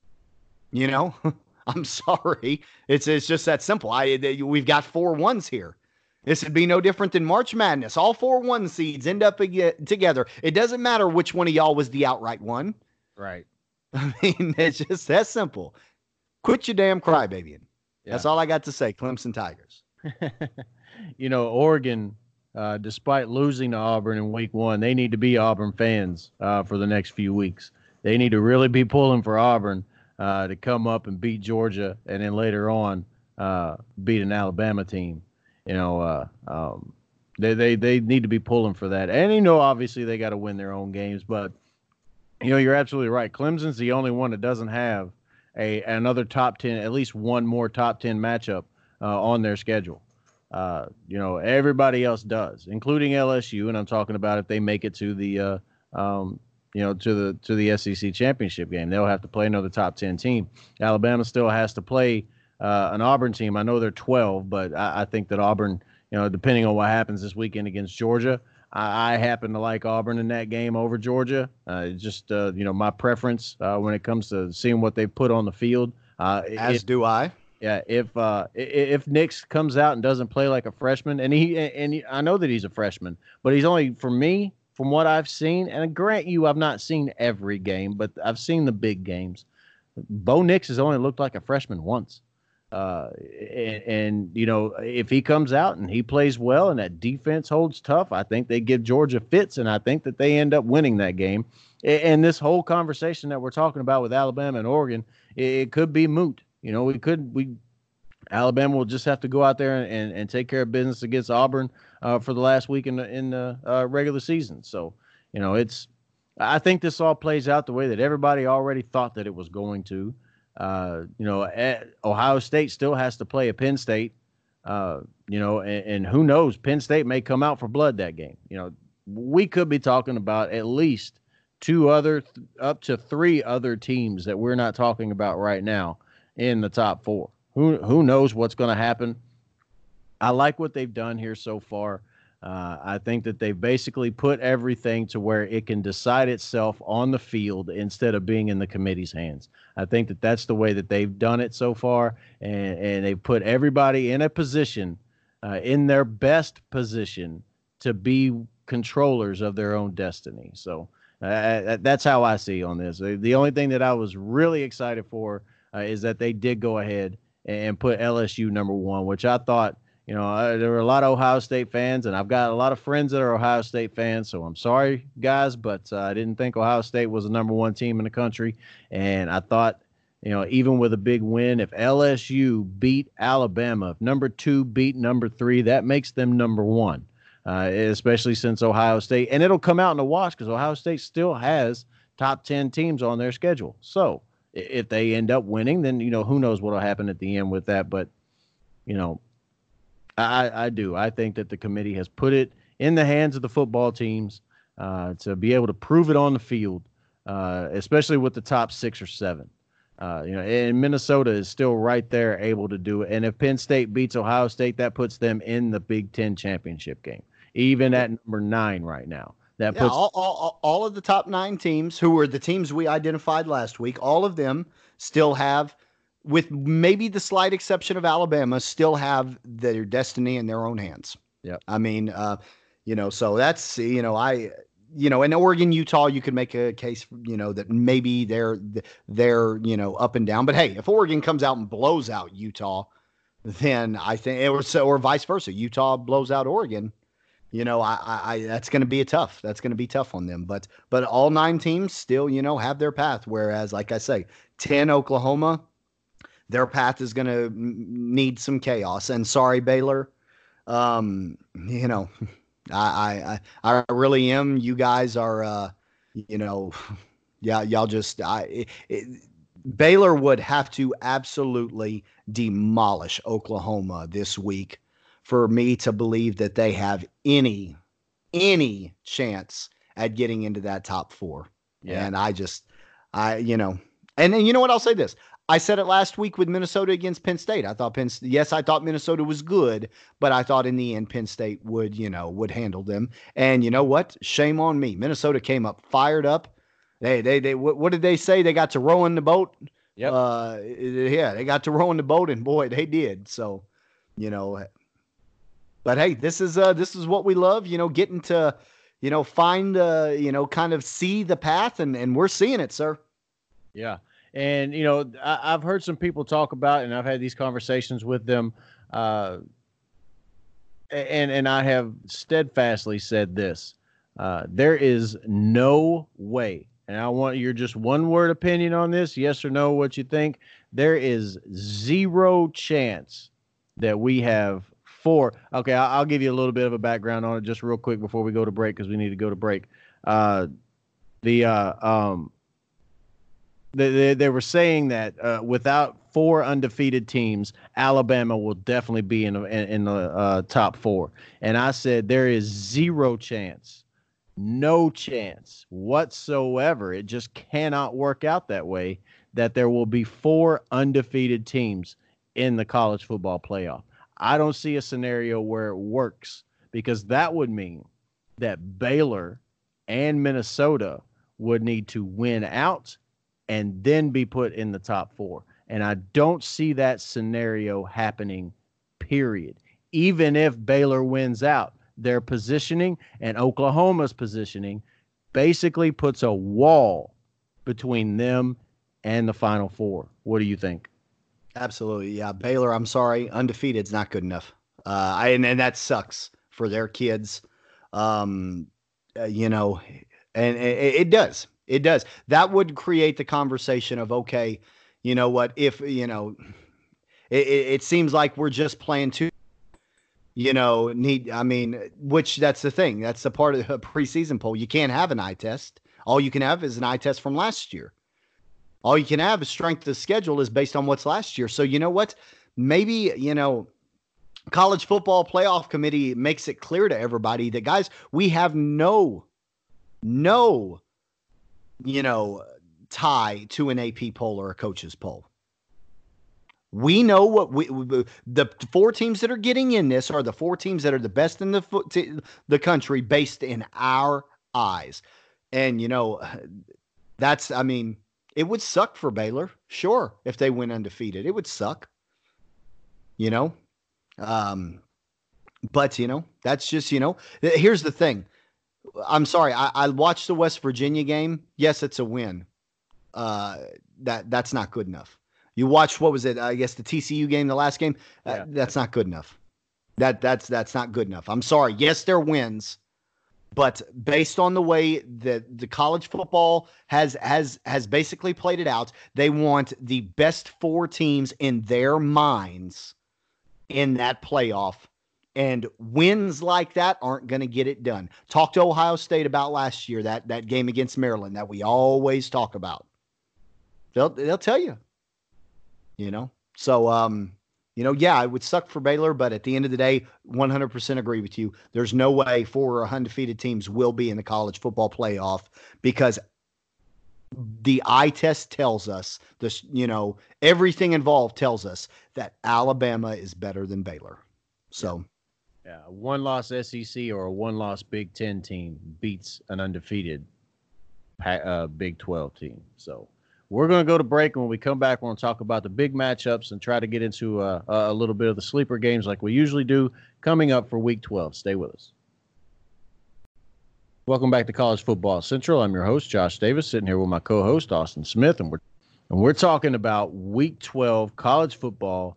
I'm sorry. It's just that simple. We've got 4 1s here. This would be no different than March Madness. All 4 1 seeds end up together. It doesn't matter which one of y'all was the outright one. Right. I mean, it's just that simple. Quit your damn crybabying. Yeah. That's all I got to say. Clemson Tigers. Oregon, despite losing to Auburn in week 1, they need to be Auburn fans for the next few weeks. They need to really be pulling for Auburn to come up and beat Georgia and then later on beat an Alabama team. They need to be pulling for that. And, obviously they got to win their own games. But, you're absolutely right. Clemson's the only one that doesn't have another top 10, at least one more top 10 matchup on their schedule. Everybody else does, including LSU. And I'm talking about if they make it to the to the SEC championship game, they'll have to play another top 10 team. Alabama still has to play an Auburn team. I know they're 12, but I think that Auburn, depending on what happens this weekend against Georgia, I happen to like Auburn in that game over Georgia. My preference when it comes to seeing what they put on the field. Do I. Yeah, if Nix comes out and doesn't play like a freshman, and I know that he's a freshman, but he's only, for me, from what I've seen, and grant you, I've not seen every game, but I've seen the big games. Bo Nix has only looked like a freshman once. If he comes out and he plays well and that defense holds tough, I think they give Georgia fits, and I think that they end up winning that game. And this whole conversation that we're talking about with Alabama and Oregon, it could be moot. Alabama will just have to go out there and take care of business against Auburn for the last week in the regular season. So, I think this all plays out the way that everybody already thought that it was going to. Ohio State still has to play a Penn State, and who knows, Penn State may come out for blood that game. We could be talking about at least up to 3 other teams that we're not talking about right now in the top 4. Who knows what's going to happen? I like what they've done here so far. I think that they've basically put everything to where it can decide itself on the field instead of being in the committee's hands. I think that that's the way that they've done it so far, and they've put everybody in a position, in their best position, to be controllers of their own destiny. So that's how I see on this. The only thing that I was really excited for is that they did go ahead and put LSU number 1, which I thought, there were a lot of Ohio State fans, and I've got a lot of friends that are Ohio State fans, so I'm sorry, guys, but I didn't think Ohio State was the number 1 team in the country. And I thought, even with a big win, if LSU beat Alabama, if number 2 beat number 3, that makes them number 1, especially since Ohio State. And it'll come out in the wash because Ohio State still has top 10 teams on their schedule. So if they end up winning, then, who knows what will happen at the end with that. But, I do. I think that the committee has put it in the hands of the football teams to be able to prove it on the field, especially with the top 6 or 7. And Minnesota is still right there able to do it. And if Penn State beats Ohio State, that puts them in the Big Ten championship game, even at number 9 right now. That puts all of the top 9 teams, who were the teams we identified last week, all of them still have, with maybe the slight exception of Alabama, still have their destiny in their own hands. Yeah. I mean, so that's, in Oregon, Utah, you could make a case, that maybe they're up and down. But hey, if Oregon comes out and blows out Utah, then I think or vice versa, Utah blows out Oregon. That's going to be tough. That's going to be tough on them. But all 9 teams still, have their path. Whereas, like I say, 10 Oklahoma, their path is going to need some chaos. And sorry, Baylor, I really am. You guys are, y'all just, Baylor would have to absolutely demolish Oklahoma this week for me to believe that they have any chance at getting into that top 4. Yeah. And and then I'll say this. I said it last week with Minnesota against Penn State. I thought Minnesota was good, but I thought in the end Penn State would handle them. And you know what? Shame on me. Minnesota came up fired up. They what did they say? They got to row in the boat. Yep. They got to row in the boat, and boy, they did. So, but hey, this is what we love, getting to, find, kind of see the path, and we're seeing it, sir. Yeah. And, I've heard some people talk about, and I've had these conversations with them, and I have steadfastly said this, there is no way, and I want your just one word opinion on this, yes or no, what you think. There is zero chance that we have 4. Okay, I'll give you a little bit of a background on it just real quick before we go to break, because we need to go to break. They were saying that without 4 undefeated teams, Alabama will definitely be in the top 4. And I said there is zero chance, no chance whatsoever. It just cannot work out that way, that there will be 4 undefeated teams in the college football playoff. I don't see a scenario where it works, because that would mean that Baylor and Minnesota would need to win out and then be put in the top 4. And I don't see that scenario happening, period. Even if Baylor wins out, their positioning and Oklahoma's positioning basically puts a wall between them and the Final 4. What do you think? Absolutely. Yeah. Baylor, I'm sorry, undefeated is not good enough. And that sucks for their kids. And it does. It does. That would create the conversation of, okay, you know what, if, it seems like we're just playing to, which that's the thing. That's the part of the preseason poll. You can't have an eye test. All you can have is an eye test from last year. All you can have is strength of schedule is based on what's last year. So you know what? Maybe, College Football Playoff Committee makes it clear to everybody that, guys, we have no tie to an AP poll or a coach's poll. We know what the 4 teams that are getting in this are the 4 teams that are the best in the country based in our eyes. And, it would suck for Baylor. Sure. If they went undefeated, it would suck, but that's just, here's the thing. I'm sorry. I watched the West Virginia game. Yes, it's a win. That's not good enough. You watched, what was it? I guess the TCU game, the last game. Yeah. That's not good enough. That's not good enough. I'm sorry. Yes, they're wins, but based on the way that the college football has basically played it out, they want the best 4 teams in their minds in that playoff. And wins like that aren't going to get it done. Talk to Ohio State about last year, that game against Maryland that we always talk about. They'll tell you, So, yeah, it would suck for Baylor, but at the end of the day, 100% agree with you. There's no way 4 undefeated teams will be in the college football playoff because the eye test tells us this, everything involved tells us that Alabama is better than Baylor. So, yeah, a one-loss SEC or a one-loss Big Ten team beats an undefeated Big 12 team. So we're going to go to break, and when we come back, we're going to talk about the big matchups and try to get into a little bit of the sleeper games like we usually do coming up for Week 12. Stay with us. Welcome back to College Football Central. I'm your host, Josh Davis, sitting here with my co-host, Austin Smith, and we're talking about Week 12 college football,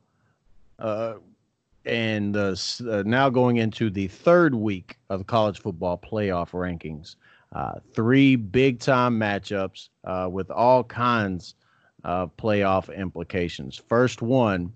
and now going into the third week of the college football playoff rankings. 3 big-time matchups with all kinds of playoff implications. First one,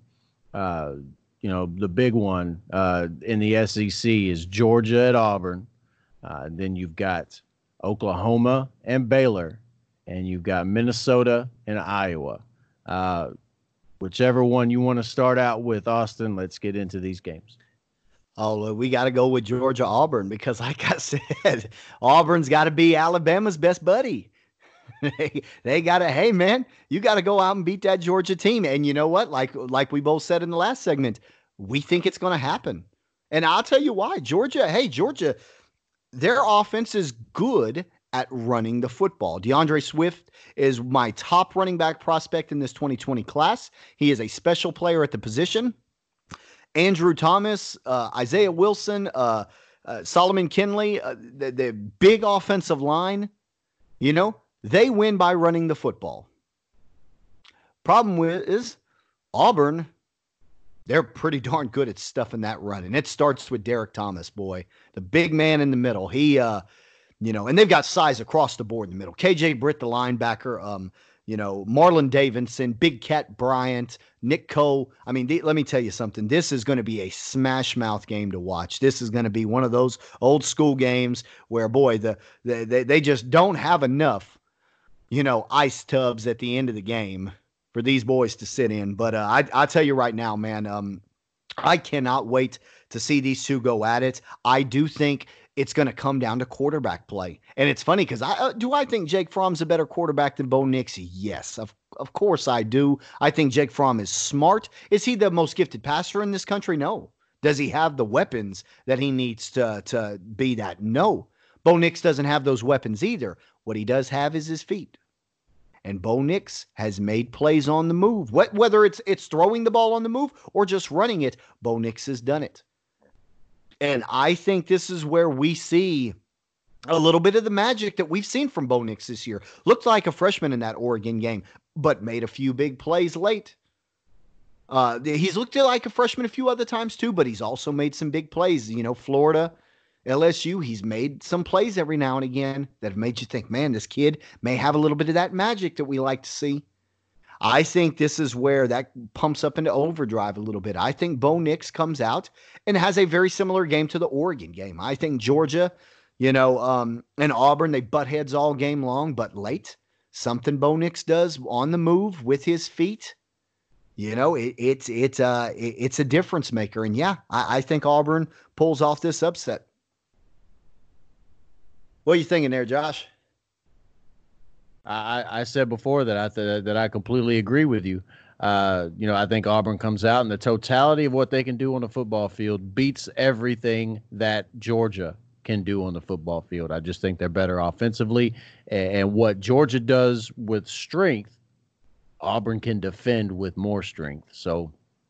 the big one in the SEC is Georgia at Auburn. Then you've got Oklahoma and Baylor, and you've got Minnesota and Iowa. Whichever one you want to start out with, Austin, let's get into these games. Oh, we got to go with Georgia-Auburn because, like I said, Auburn's got to be Alabama's best buddy. They got to, hey, man, you got to go out and beat that Georgia team. And you know what? Like we both said in the last segment, we think it's going to happen. And I'll tell you why. Georgia, their offense is good at running the football. DeAndre Swift is my top running back prospect in this 2020 class. He is a special player at the position. Andrew Thomas, Isaiah Wilson, Solomon Kinley, the big offensive line, they win by running the football. Problem is Auburn, they're pretty darn good at stuffing that run. And it starts with Derek Thomas, boy, the big man in the middle. He, and they've got size across the board in the middle. KJ Britt, the linebacker, Marlon Davidson, Big Cat Bryant, Nick Cole. I mean, let me tell you something. This is going to be a smash mouth game to watch. This is going to be one of those old school games where, boy, they just don't have enough, ice tubs at the end of the game for these boys to sit in. But I tell you right now, man, I cannot wait to see these two go at it. I do think it's going to come down to quarterback play. And it's funny because I think Jake Fromm's a better quarterback than Bo Nix? Yes, of course I do. I think Jake Fromm is smart. Is he the most gifted passer in this country? No. Does he have the weapons that he needs to be that? No. Bo Nix doesn't have those weapons either. What he does have is his feet. And Bo Nix has made plays on the move. Whether it's throwing the ball on the move or just running it, Bo Nix has done it. And I think this is where we see a little bit of the magic that we've seen from Bo Nix this year. Looked like a freshman in that Oregon game, but made a few big plays late. He's looked like a freshman a few other times too, but he's also made some big plays. Florida, LSU, he's made some plays every now and again that have made you think, man, this kid may have a little bit of that magic that we like to see. I think this is where that pumps up into overdrive a little bit. I think Bo Nix comes out and has a very similar game to the Oregon game. I think Georgia, and Auburn, they butt heads all game long, but late, something Bo Nix does on the move with his feet, it's a difference maker. And yeah, I think Auburn pulls off this upset. What are you thinking there, Josh? I said before that I completely agree with you. I think Auburn comes out and the totality of what they can do on the football field beats everything that Georgia can do on the football field. I just think they're better offensively, and what Georgia does with strength, Auburn can defend with more strength. So,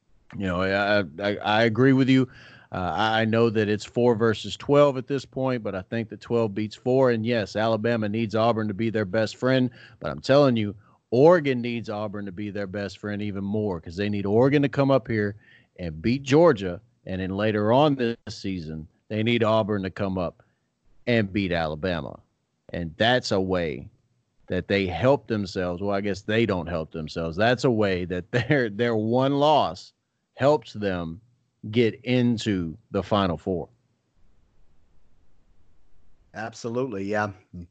I agree with you. I know that it's 4 versus 12 at this point, but I think that 12 beats 4. And yes, Alabama needs Auburn to be their best friend. But I'm telling you, Oregon needs Auburn to be their best friend even more because they need Oregon to come up here and beat Georgia. And then later on this season, they need Auburn to come up and beat Alabama. And that's a way that they help themselves. Well, I guess they don't help themselves. That's a way that their one loss helps them get into the Final Four. Absolutely, yeah.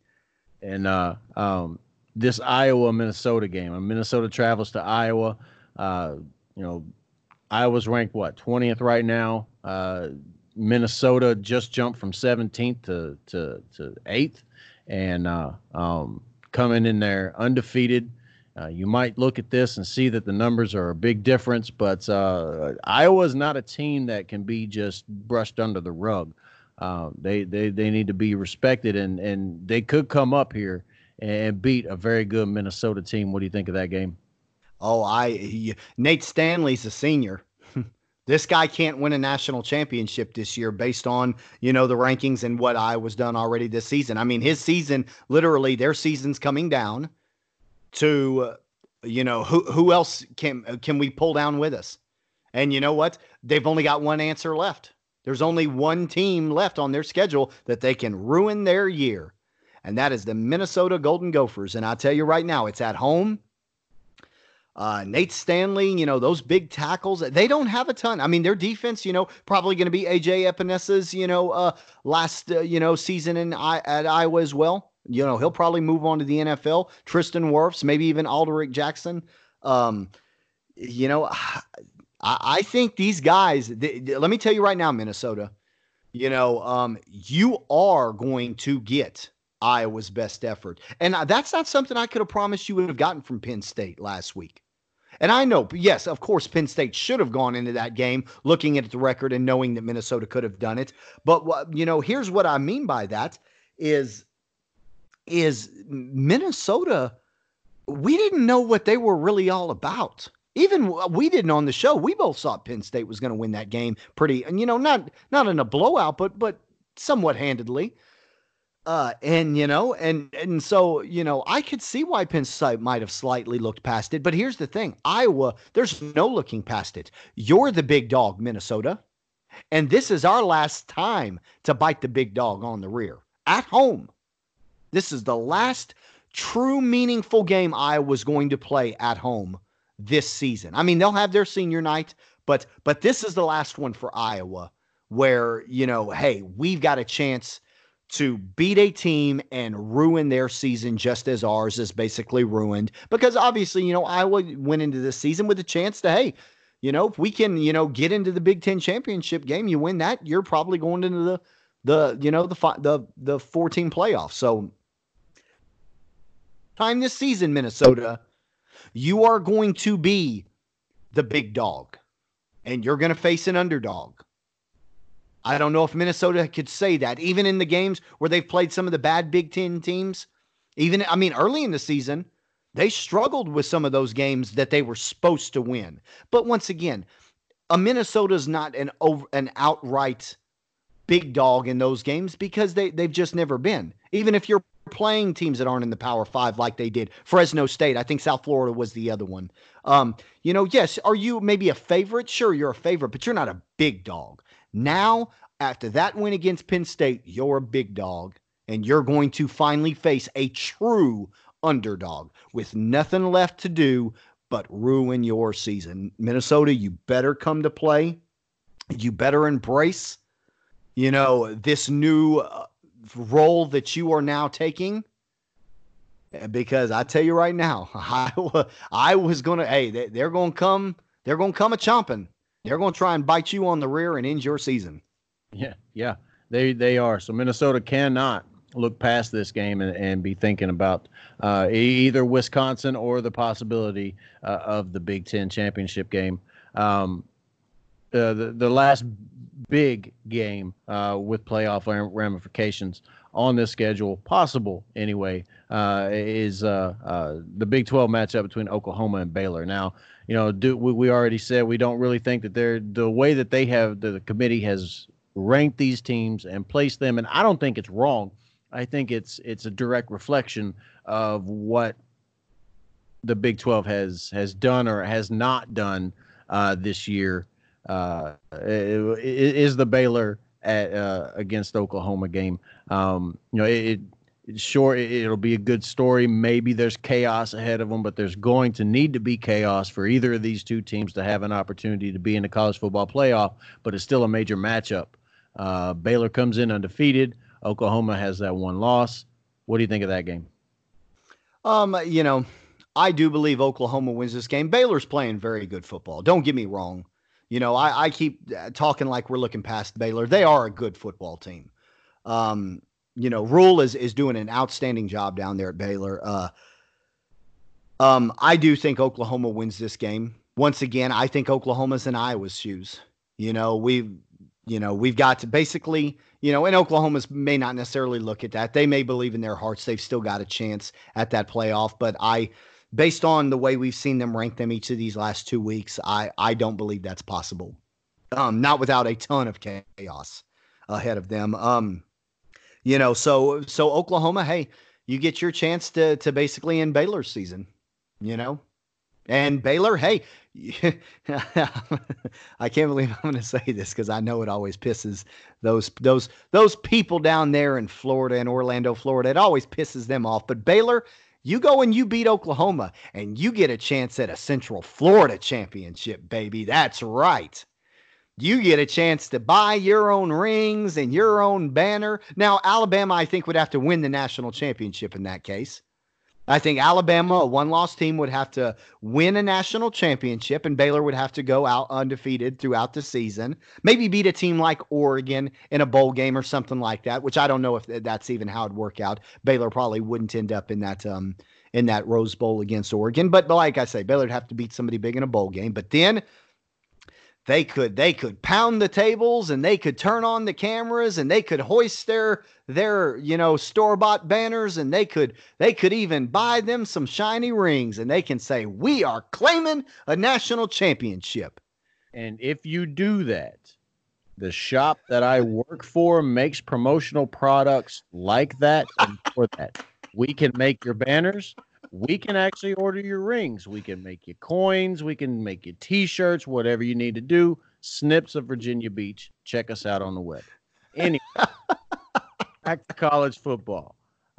And this Iowa-Minnesota game, Minnesota travels to Iowa. Iowa's ranked, 20th right now. Minnesota just jumped from 17th to 8th, and coming in there undefeated. You might look at this and see that the numbers are a big difference, but Iowa is not a team that can be just brushed under the rug. They need to be respected, and they could come up here and beat a very good Minnesota team. What do you think of that game? Nate Stanley's a senior. This guy can't win a national championship this year based on, the rankings and what Iowa's done already this season. I mean, his season, literally their season's coming down to, who else can we pull down with us? And you know what? They've only got one answer left. There's only one team left on their schedule that they can ruin their year. And that is the Minnesota Golden Gophers. And I'll tell you right now, it's at home. Nate Stanley, those big tackles, they don't have a ton. I mean, their defense, probably going to be AJ Epenesa's, last, season at Iowa as well. He'll probably move on to the NFL. Tristan Wirfs, maybe even Alderic Jackson. I think these guys, let me tell you right now, Minnesota, you are going to get Iowa's best effort. And that's not something I could have promised you would have gotten from Penn State last week. And I know, yes, of course, Penn State should have gone into that game looking at the record and knowing that Minnesota could have done it. But, here's what I mean by that is Minnesota, we didn't know what they were really all about. Even we didn't on the show. We both thought Penn State was going to win that game pretty, not in a blowout, but somewhat handedly. So, I could see why Penn State might have slightly looked past it. But here's the thing. Iowa, there's no looking past it. You're the big dog, Minnesota. And this is our last time to bite the big dog on the rear. At home. This is the last true meaningful game Iowa's going to play at home this season. I mean, they'll have their senior night, but this is the last one for Iowa where, hey, we've got a chance to beat a team and ruin their season just as ours is basically ruined. Because obviously, Iowa went into this season with a chance to, hey, if we can, get into the Big Ten championship game, you win that, you're probably going into the 14 playoffs. So time this season, Minnesota, you are going to be the big dog and you're going to face an underdog. I don't know if Minnesota could say that, even in the games where they've played some of the bad Big Ten teams. Early in the season, they struggled with some of those games that they were supposed to win. But once again, Minnesota's not an outright big dog in those games because they've just never been. Even if you're playing teams that aren't in the Power Five like they did. Fresno State, I think South Florida was the other one. Yes, are you maybe a favorite? Sure, you're a favorite, but you're not a big dog. Now, after that win against Penn State, you're a big dog, and you're going to finally face a true underdog with nothing left to do but ruin your season. Minnesota, you better come to play. You better embrace, this new role that you are now taking. Because I tell you right now, I was going to, they're going to come a-chomping. They're going to try and bite you on the rear and end your season. Yeah, they are. So Minnesota cannot look past this game and be thinking about either Wisconsin or the possibility of the Big Ten championship game. The last big game with playoff ramifications on this schedule, possible anyway, is the Big 12 matchup between Oklahoma and Baylor. Now, we already said we don't really think that the way that they have the committee has ranked these teams and placed them, and I don't think it's wrong. I think it's a direct reflection of what the Big 12 has done or has not done this year. Is the Baylor against Oklahoma game? Sure, it'll be a good story. Maybe there's chaos ahead of them, but there's going to need to be chaos for either of these two teams to have an opportunity to be in the college football playoff, but it's still a major matchup. Baylor comes in undefeated. Oklahoma has that one loss. What do you think of that game? I do believe Oklahoma wins this game. Baylor's playing very good football. Don't get me wrong. I keep talking like we're looking past Baylor. They are a good football team. Rule is doing an outstanding job down there at Baylor. I do think Oklahoma wins this game. Once again, I think Oklahoma's in Iowa's shoes. We've got to basically, and Oklahoma's may not necessarily look at that. They may believe in their hearts they've still got a chance at that playoff. But based on the way we've seen them rank them each of these last 2 weeks, I don't believe that's possible. Not without a ton of chaos ahead of them. So Oklahoma, hey, you get your chance to basically end Baylor's season, and Baylor, hey, I can't believe I'm going to say this because I know it always pisses those people down there in Florida and Orlando, Florida. It always pisses them off. But Baylor, you go and you beat Oklahoma and you get a chance at a Central Florida championship, baby. That's right. You get a chance to buy your own rings and your own banner. Now, Alabama, I think, would have to win the national championship in that case. I think Alabama, a one-loss team, would have to win a national championship, and Baylor would have to go out undefeated throughout the season. Maybe beat a team like Oregon in a bowl game or something like that, which I don't know if that's even how it'd work out. Baylor probably wouldn't end up in that Rose Bowl against Oregon. But like I say, Baylor would have to beat somebody big in a bowl game. But then they could pound the tables and they could turn on the cameras and they could hoist their store-bought banners and they could even buy them some shiny rings and they can say, we are claiming a national championship. And if you do that, the shop that I work for makes promotional products like that. And for that, we can make your banners. We can actually order your rings. We can make you coins. We can make you T-shirts, whatever you need to do. Snips of Virginia Beach. Check us out on the web. Anyway, back to college football.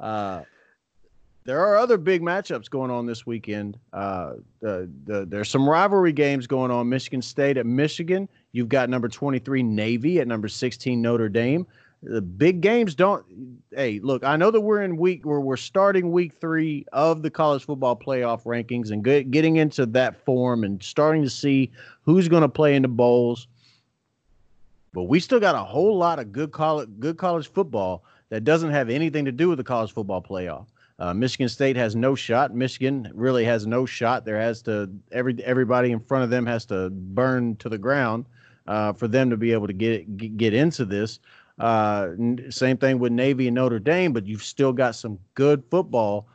There are other big matchups going on this weekend. There's some rivalry games going on. Michigan State at Michigan. You've got number 23 Navy at number 16 Notre Dame. The big games don't. Hey, look, I know that we're starting week 3 of the college football playoff rankings and getting into that form and starting to see who's going to play in the bowls. But we still got a whole lot of good college football that doesn't have anything to do with the college football playoff. Michigan State has no shot. Michigan really has no shot. There has to everybody in front of them has to burn to the ground for them to be able to get into this. Same thing with Navy and Notre Dame, but you've still got some good football.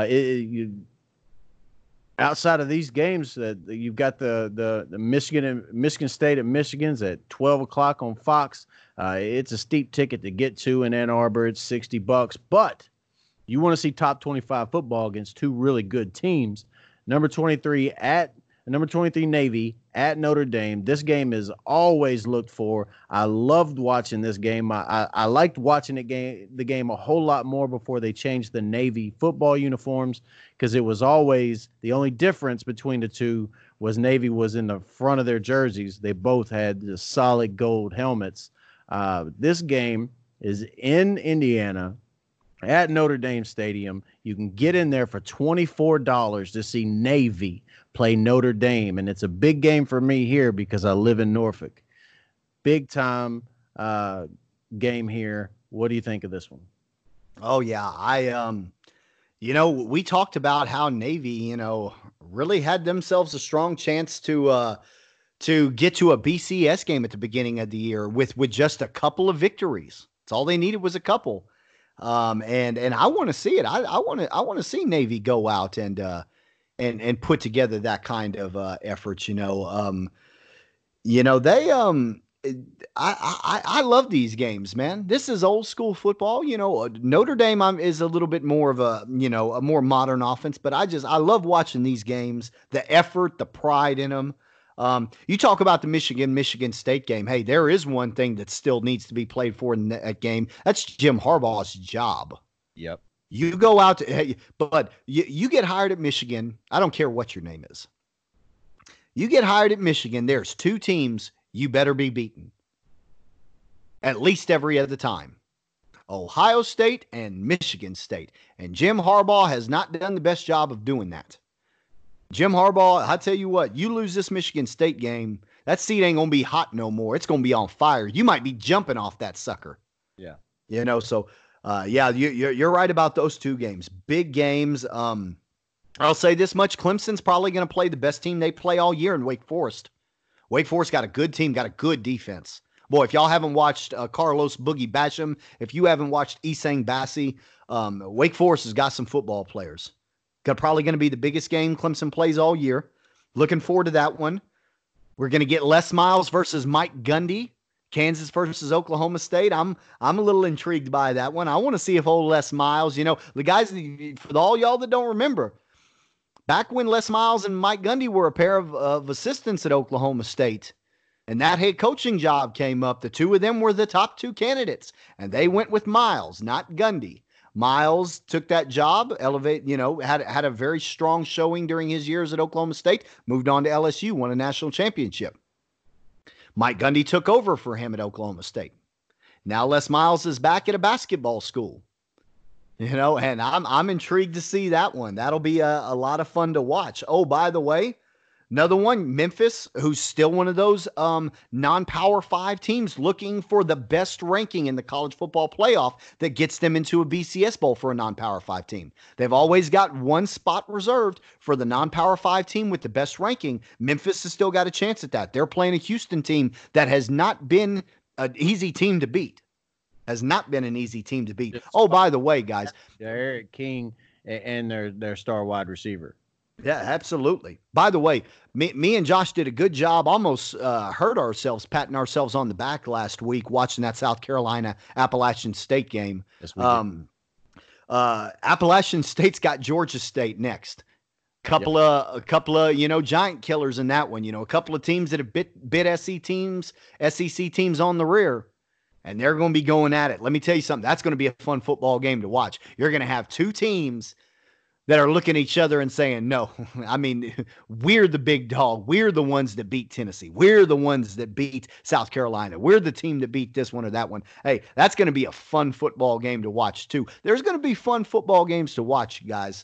Outside of these games, you've got the Michigan State at Michigan's at 12 o'clock on Fox. It's a steep ticket to get to in Ann Arbor. It's $60, but you want to see top 25 football against two really good teams. Number 23 Navy at Notre Dame. This game is always looked for. I loved watching this game. I liked watching the game a whole lot more before they changed the Navy football uniforms, because it was always the only difference between the two was Navy was in the front of their jerseys. They both had the solid gold helmets. This game is in Indiana at Notre Dame Stadium. You can get in there for $24 to see Navy play Notre Dame, and it's a big game for me here because I live in Norfolk. Big time game here. What do you think of this one? Oh yeah, we talked about how Navy, really had themselves a strong chance to get to a BCS game at the beginning of the year with just a couple of victories. That's all they needed was a couple. And I want to see it. I want to see Navy go out and put together that kind of effort. I love these games, man. This is old school football. Notre Dame is a little bit more of a more modern offense, but I love watching these games. The effort, the pride in them. You talk about the Michigan State game. Hey, there is one thing that still needs to be played for in that game. That's Jim Harbaugh's job. Yep. You go out to, hey, but you get hired at Michigan. I don't care what your name is. You get hired at Michigan. There's two teams you better be beaten at least every other time. Ohio State and Michigan State. And Jim Harbaugh has not done the best job of doing that. Jim Harbaugh, I tell you what, you lose this Michigan State game, that seat ain't going to be hot no more. It's going to be on fire. You might be jumping off that sucker. Yeah. So you're right about those two games. Big games. I'll say this much. Clemson's probably going to play the best team they play all year in Wake Forest. Wake Forest got a good team, got a good defense. Boy, if y'all haven't watched Carlos Boogie Basham, if you haven't watched Essang Bassi, Wake Forest has got some football players. Probably going to be the biggest game Clemson plays all year. Looking forward to that one. We're going to get Les Miles versus Mike Gundy. Kansas versus Oklahoma State. I'm a little intrigued by that one. I want to see if old Les Miles, the guys, for all y'all that don't remember, back when Les Miles and Mike Gundy were a pair of assistants at Oklahoma State, and that head coaching job came up, the two of them were the top two candidates, and they went with Miles, not Gundy. Miles took that job, had a very strong showing during his years at Oklahoma State, moved on to LSU, won a national championship. Mike Gundy took over for him at Oklahoma State. Now Les Miles is back at a basketball school, and I'm intrigued to see that one. That'll be a lot of fun to watch. Oh, by the way, another one, Memphis, who's still one of those non-Power 5 teams looking for the best ranking in the college football playoff that gets them into a BCS Bowl for a non-Power 5 team. They've always got one spot reserved for the non-Power 5 team with the best ranking. Memphis has still got a chance at that. They're playing a Houston team that has not been an easy team to beat. Oh, by the way, guys. Eric King and their star wide receiver. Yeah, absolutely. By the way, me and Josh did a good job, almost hurt ourselves, patting ourselves on the back last week watching that South Carolina Appalachian State game. Yes, we did. Appalachian State's got Georgia State next. A couple of giant killers in that one. A couple of teams that have bit SEC teams on the rear, and they're going to be going at it. Let me tell you something. That's going to be a fun football game to watch. You're going to have two teams that are looking at each other and saying, no, we're the big dog. We're the ones that beat Tennessee. We're the ones that beat South Carolina. We're the team that beat this one or that one. Hey, that's going to be a fun football game to watch too. There's going to be fun football games to watch, guys.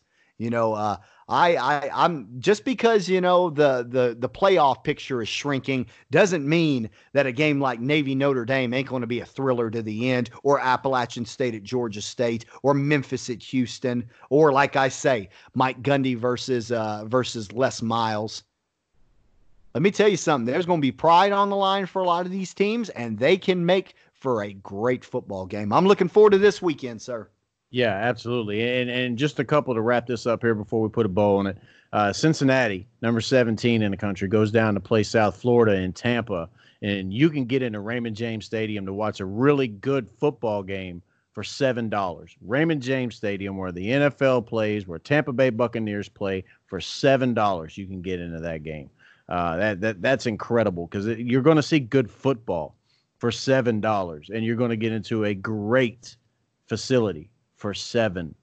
I'm just because, the playoff picture is shrinking doesn't mean that a game like Navy Notre Dame ain't going to be a thriller to the end, or Appalachian State at Georgia State, or Memphis at Houston, or like I say, Mike Gundy versus Les Miles. Let me tell you something. There's going to be pride on the line for a lot of these teams, and they can make for a great football game. I'm looking forward to this weekend, sir. Yeah, absolutely. And just a couple to wrap this up here before we put a bow on it. Cincinnati, number 17 in the country, goes down to play South Florida in Tampa. And you can get into Raymond James Stadium to watch a really good football game for $7. Raymond James Stadium, where the NFL plays, where Tampa Bay Buccaneers play, for $7 you can get into that game. That's incredible, because you're going to see good football for $7, and you're going to get into a great facility for $7.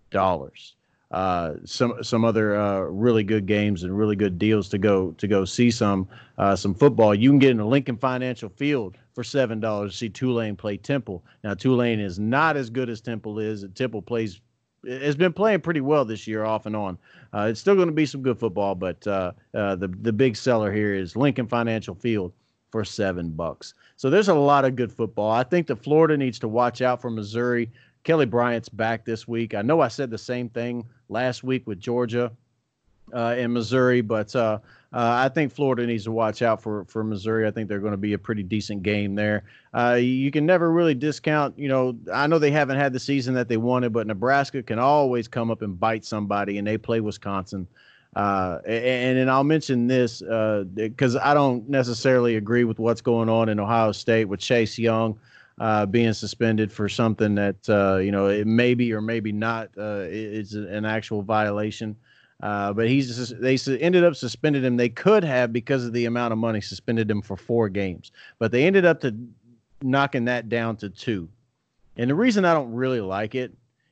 Some other really good games and really good deals to go see some football. You can get into Lincoln Financial Field for $7 to see Tulane play Temple. Now, Tulane is not as good as Temple is. Temple has been playing pretty well this year, off and on. It's still going to be some good football, but the big seller here is Lincoln Financial Field for $7. So there's a lot of good football. I think that Florida needs to watch out for Missouri. Kelly Bryant's back this week. I know I said the same thing last week with Georgia and Missouri, but I think Florida needs to watch out for Missouri. I think they're going to be a pretty decent game there. You can never really discount, I know they haven't had the season that they wanted, but Nebraska can always come up and bite somebody, and they play Wisconsin. And I'll mention this because I don't necessarily agree with what's going on in Ohio State with Chase Young being suspended for something that, it may be or maybe not is an actual violation. But they ended up suspending him. They could have, because of the amount of money, suspended him for 4 games. But they ended up knocking that down to 2. And the reason I don't really like it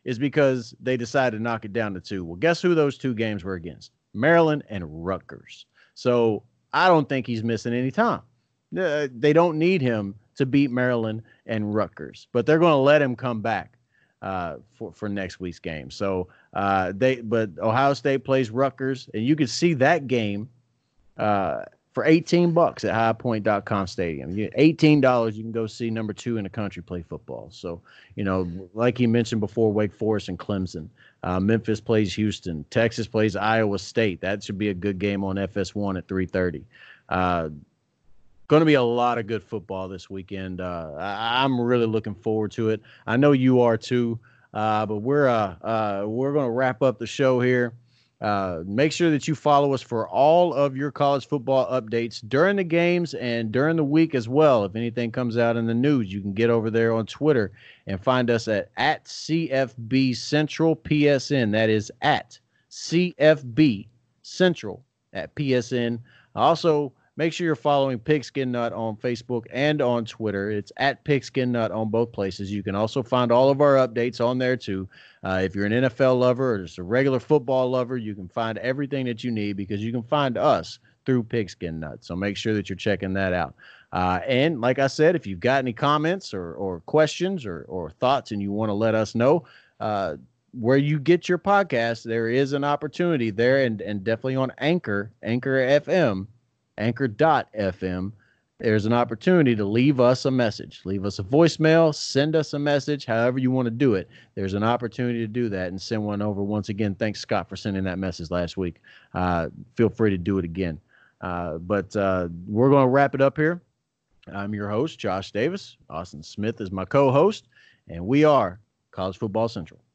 is because they decided to knock it down to 2. Well, guess who those 2 games were against? Maryland and Rutgers. So I don't think he's missing any time. They don't need him to beat Maryland and Rutgers, but they're going to let him come back for next week's game. So but Ohio State plays Rutgers, and you can see that game for $18 at highpoint.com stadium. $18, you can go see number 2 in the country play football. So, like you mentioned before, Wake Forest and Clemson. Memphis plays Houston. Texas plays Iowa State. That should be a good game on FS1 at 3:30. Going to be a lot of good football this weekend. I'm really looking forward to it. I know you are too. But we're going to wrap up the show here. Make sure that you follow us for all of your college football updates during the games and during the week as well. If anything comes out in the news, you can get over there on Twitter and find us at CFB Central PSN. That is at CFB Central at PSN. Also, make sure you're following Pigskin Nut on Facebook and on Twitter. It's at Pigskin Nut on both places. You can also find all of our updates on there too. If you're an NFL lover or just a regular football lover, you can find everything that you need because you can find us through Pigskin Nut. So make sure that you're checking that out. And like I said, if you've got any comments or questions or thoughts and you want to let us know, where you get your podcast, there is an opportunity there and definitely on Anchor FM. Anchor.fm, there's an opportunity to leave us a message. Leave us a voicemail, send us a message, however you want to do it. There's an opportunity to do that and send one over. Once again, thanks, Scott, for sending that message last week. Feel free to do it again. But we're going to wrap it up here. I'm your host, Josh Davis. Austin Smith is my co-host, and we are College Football Central.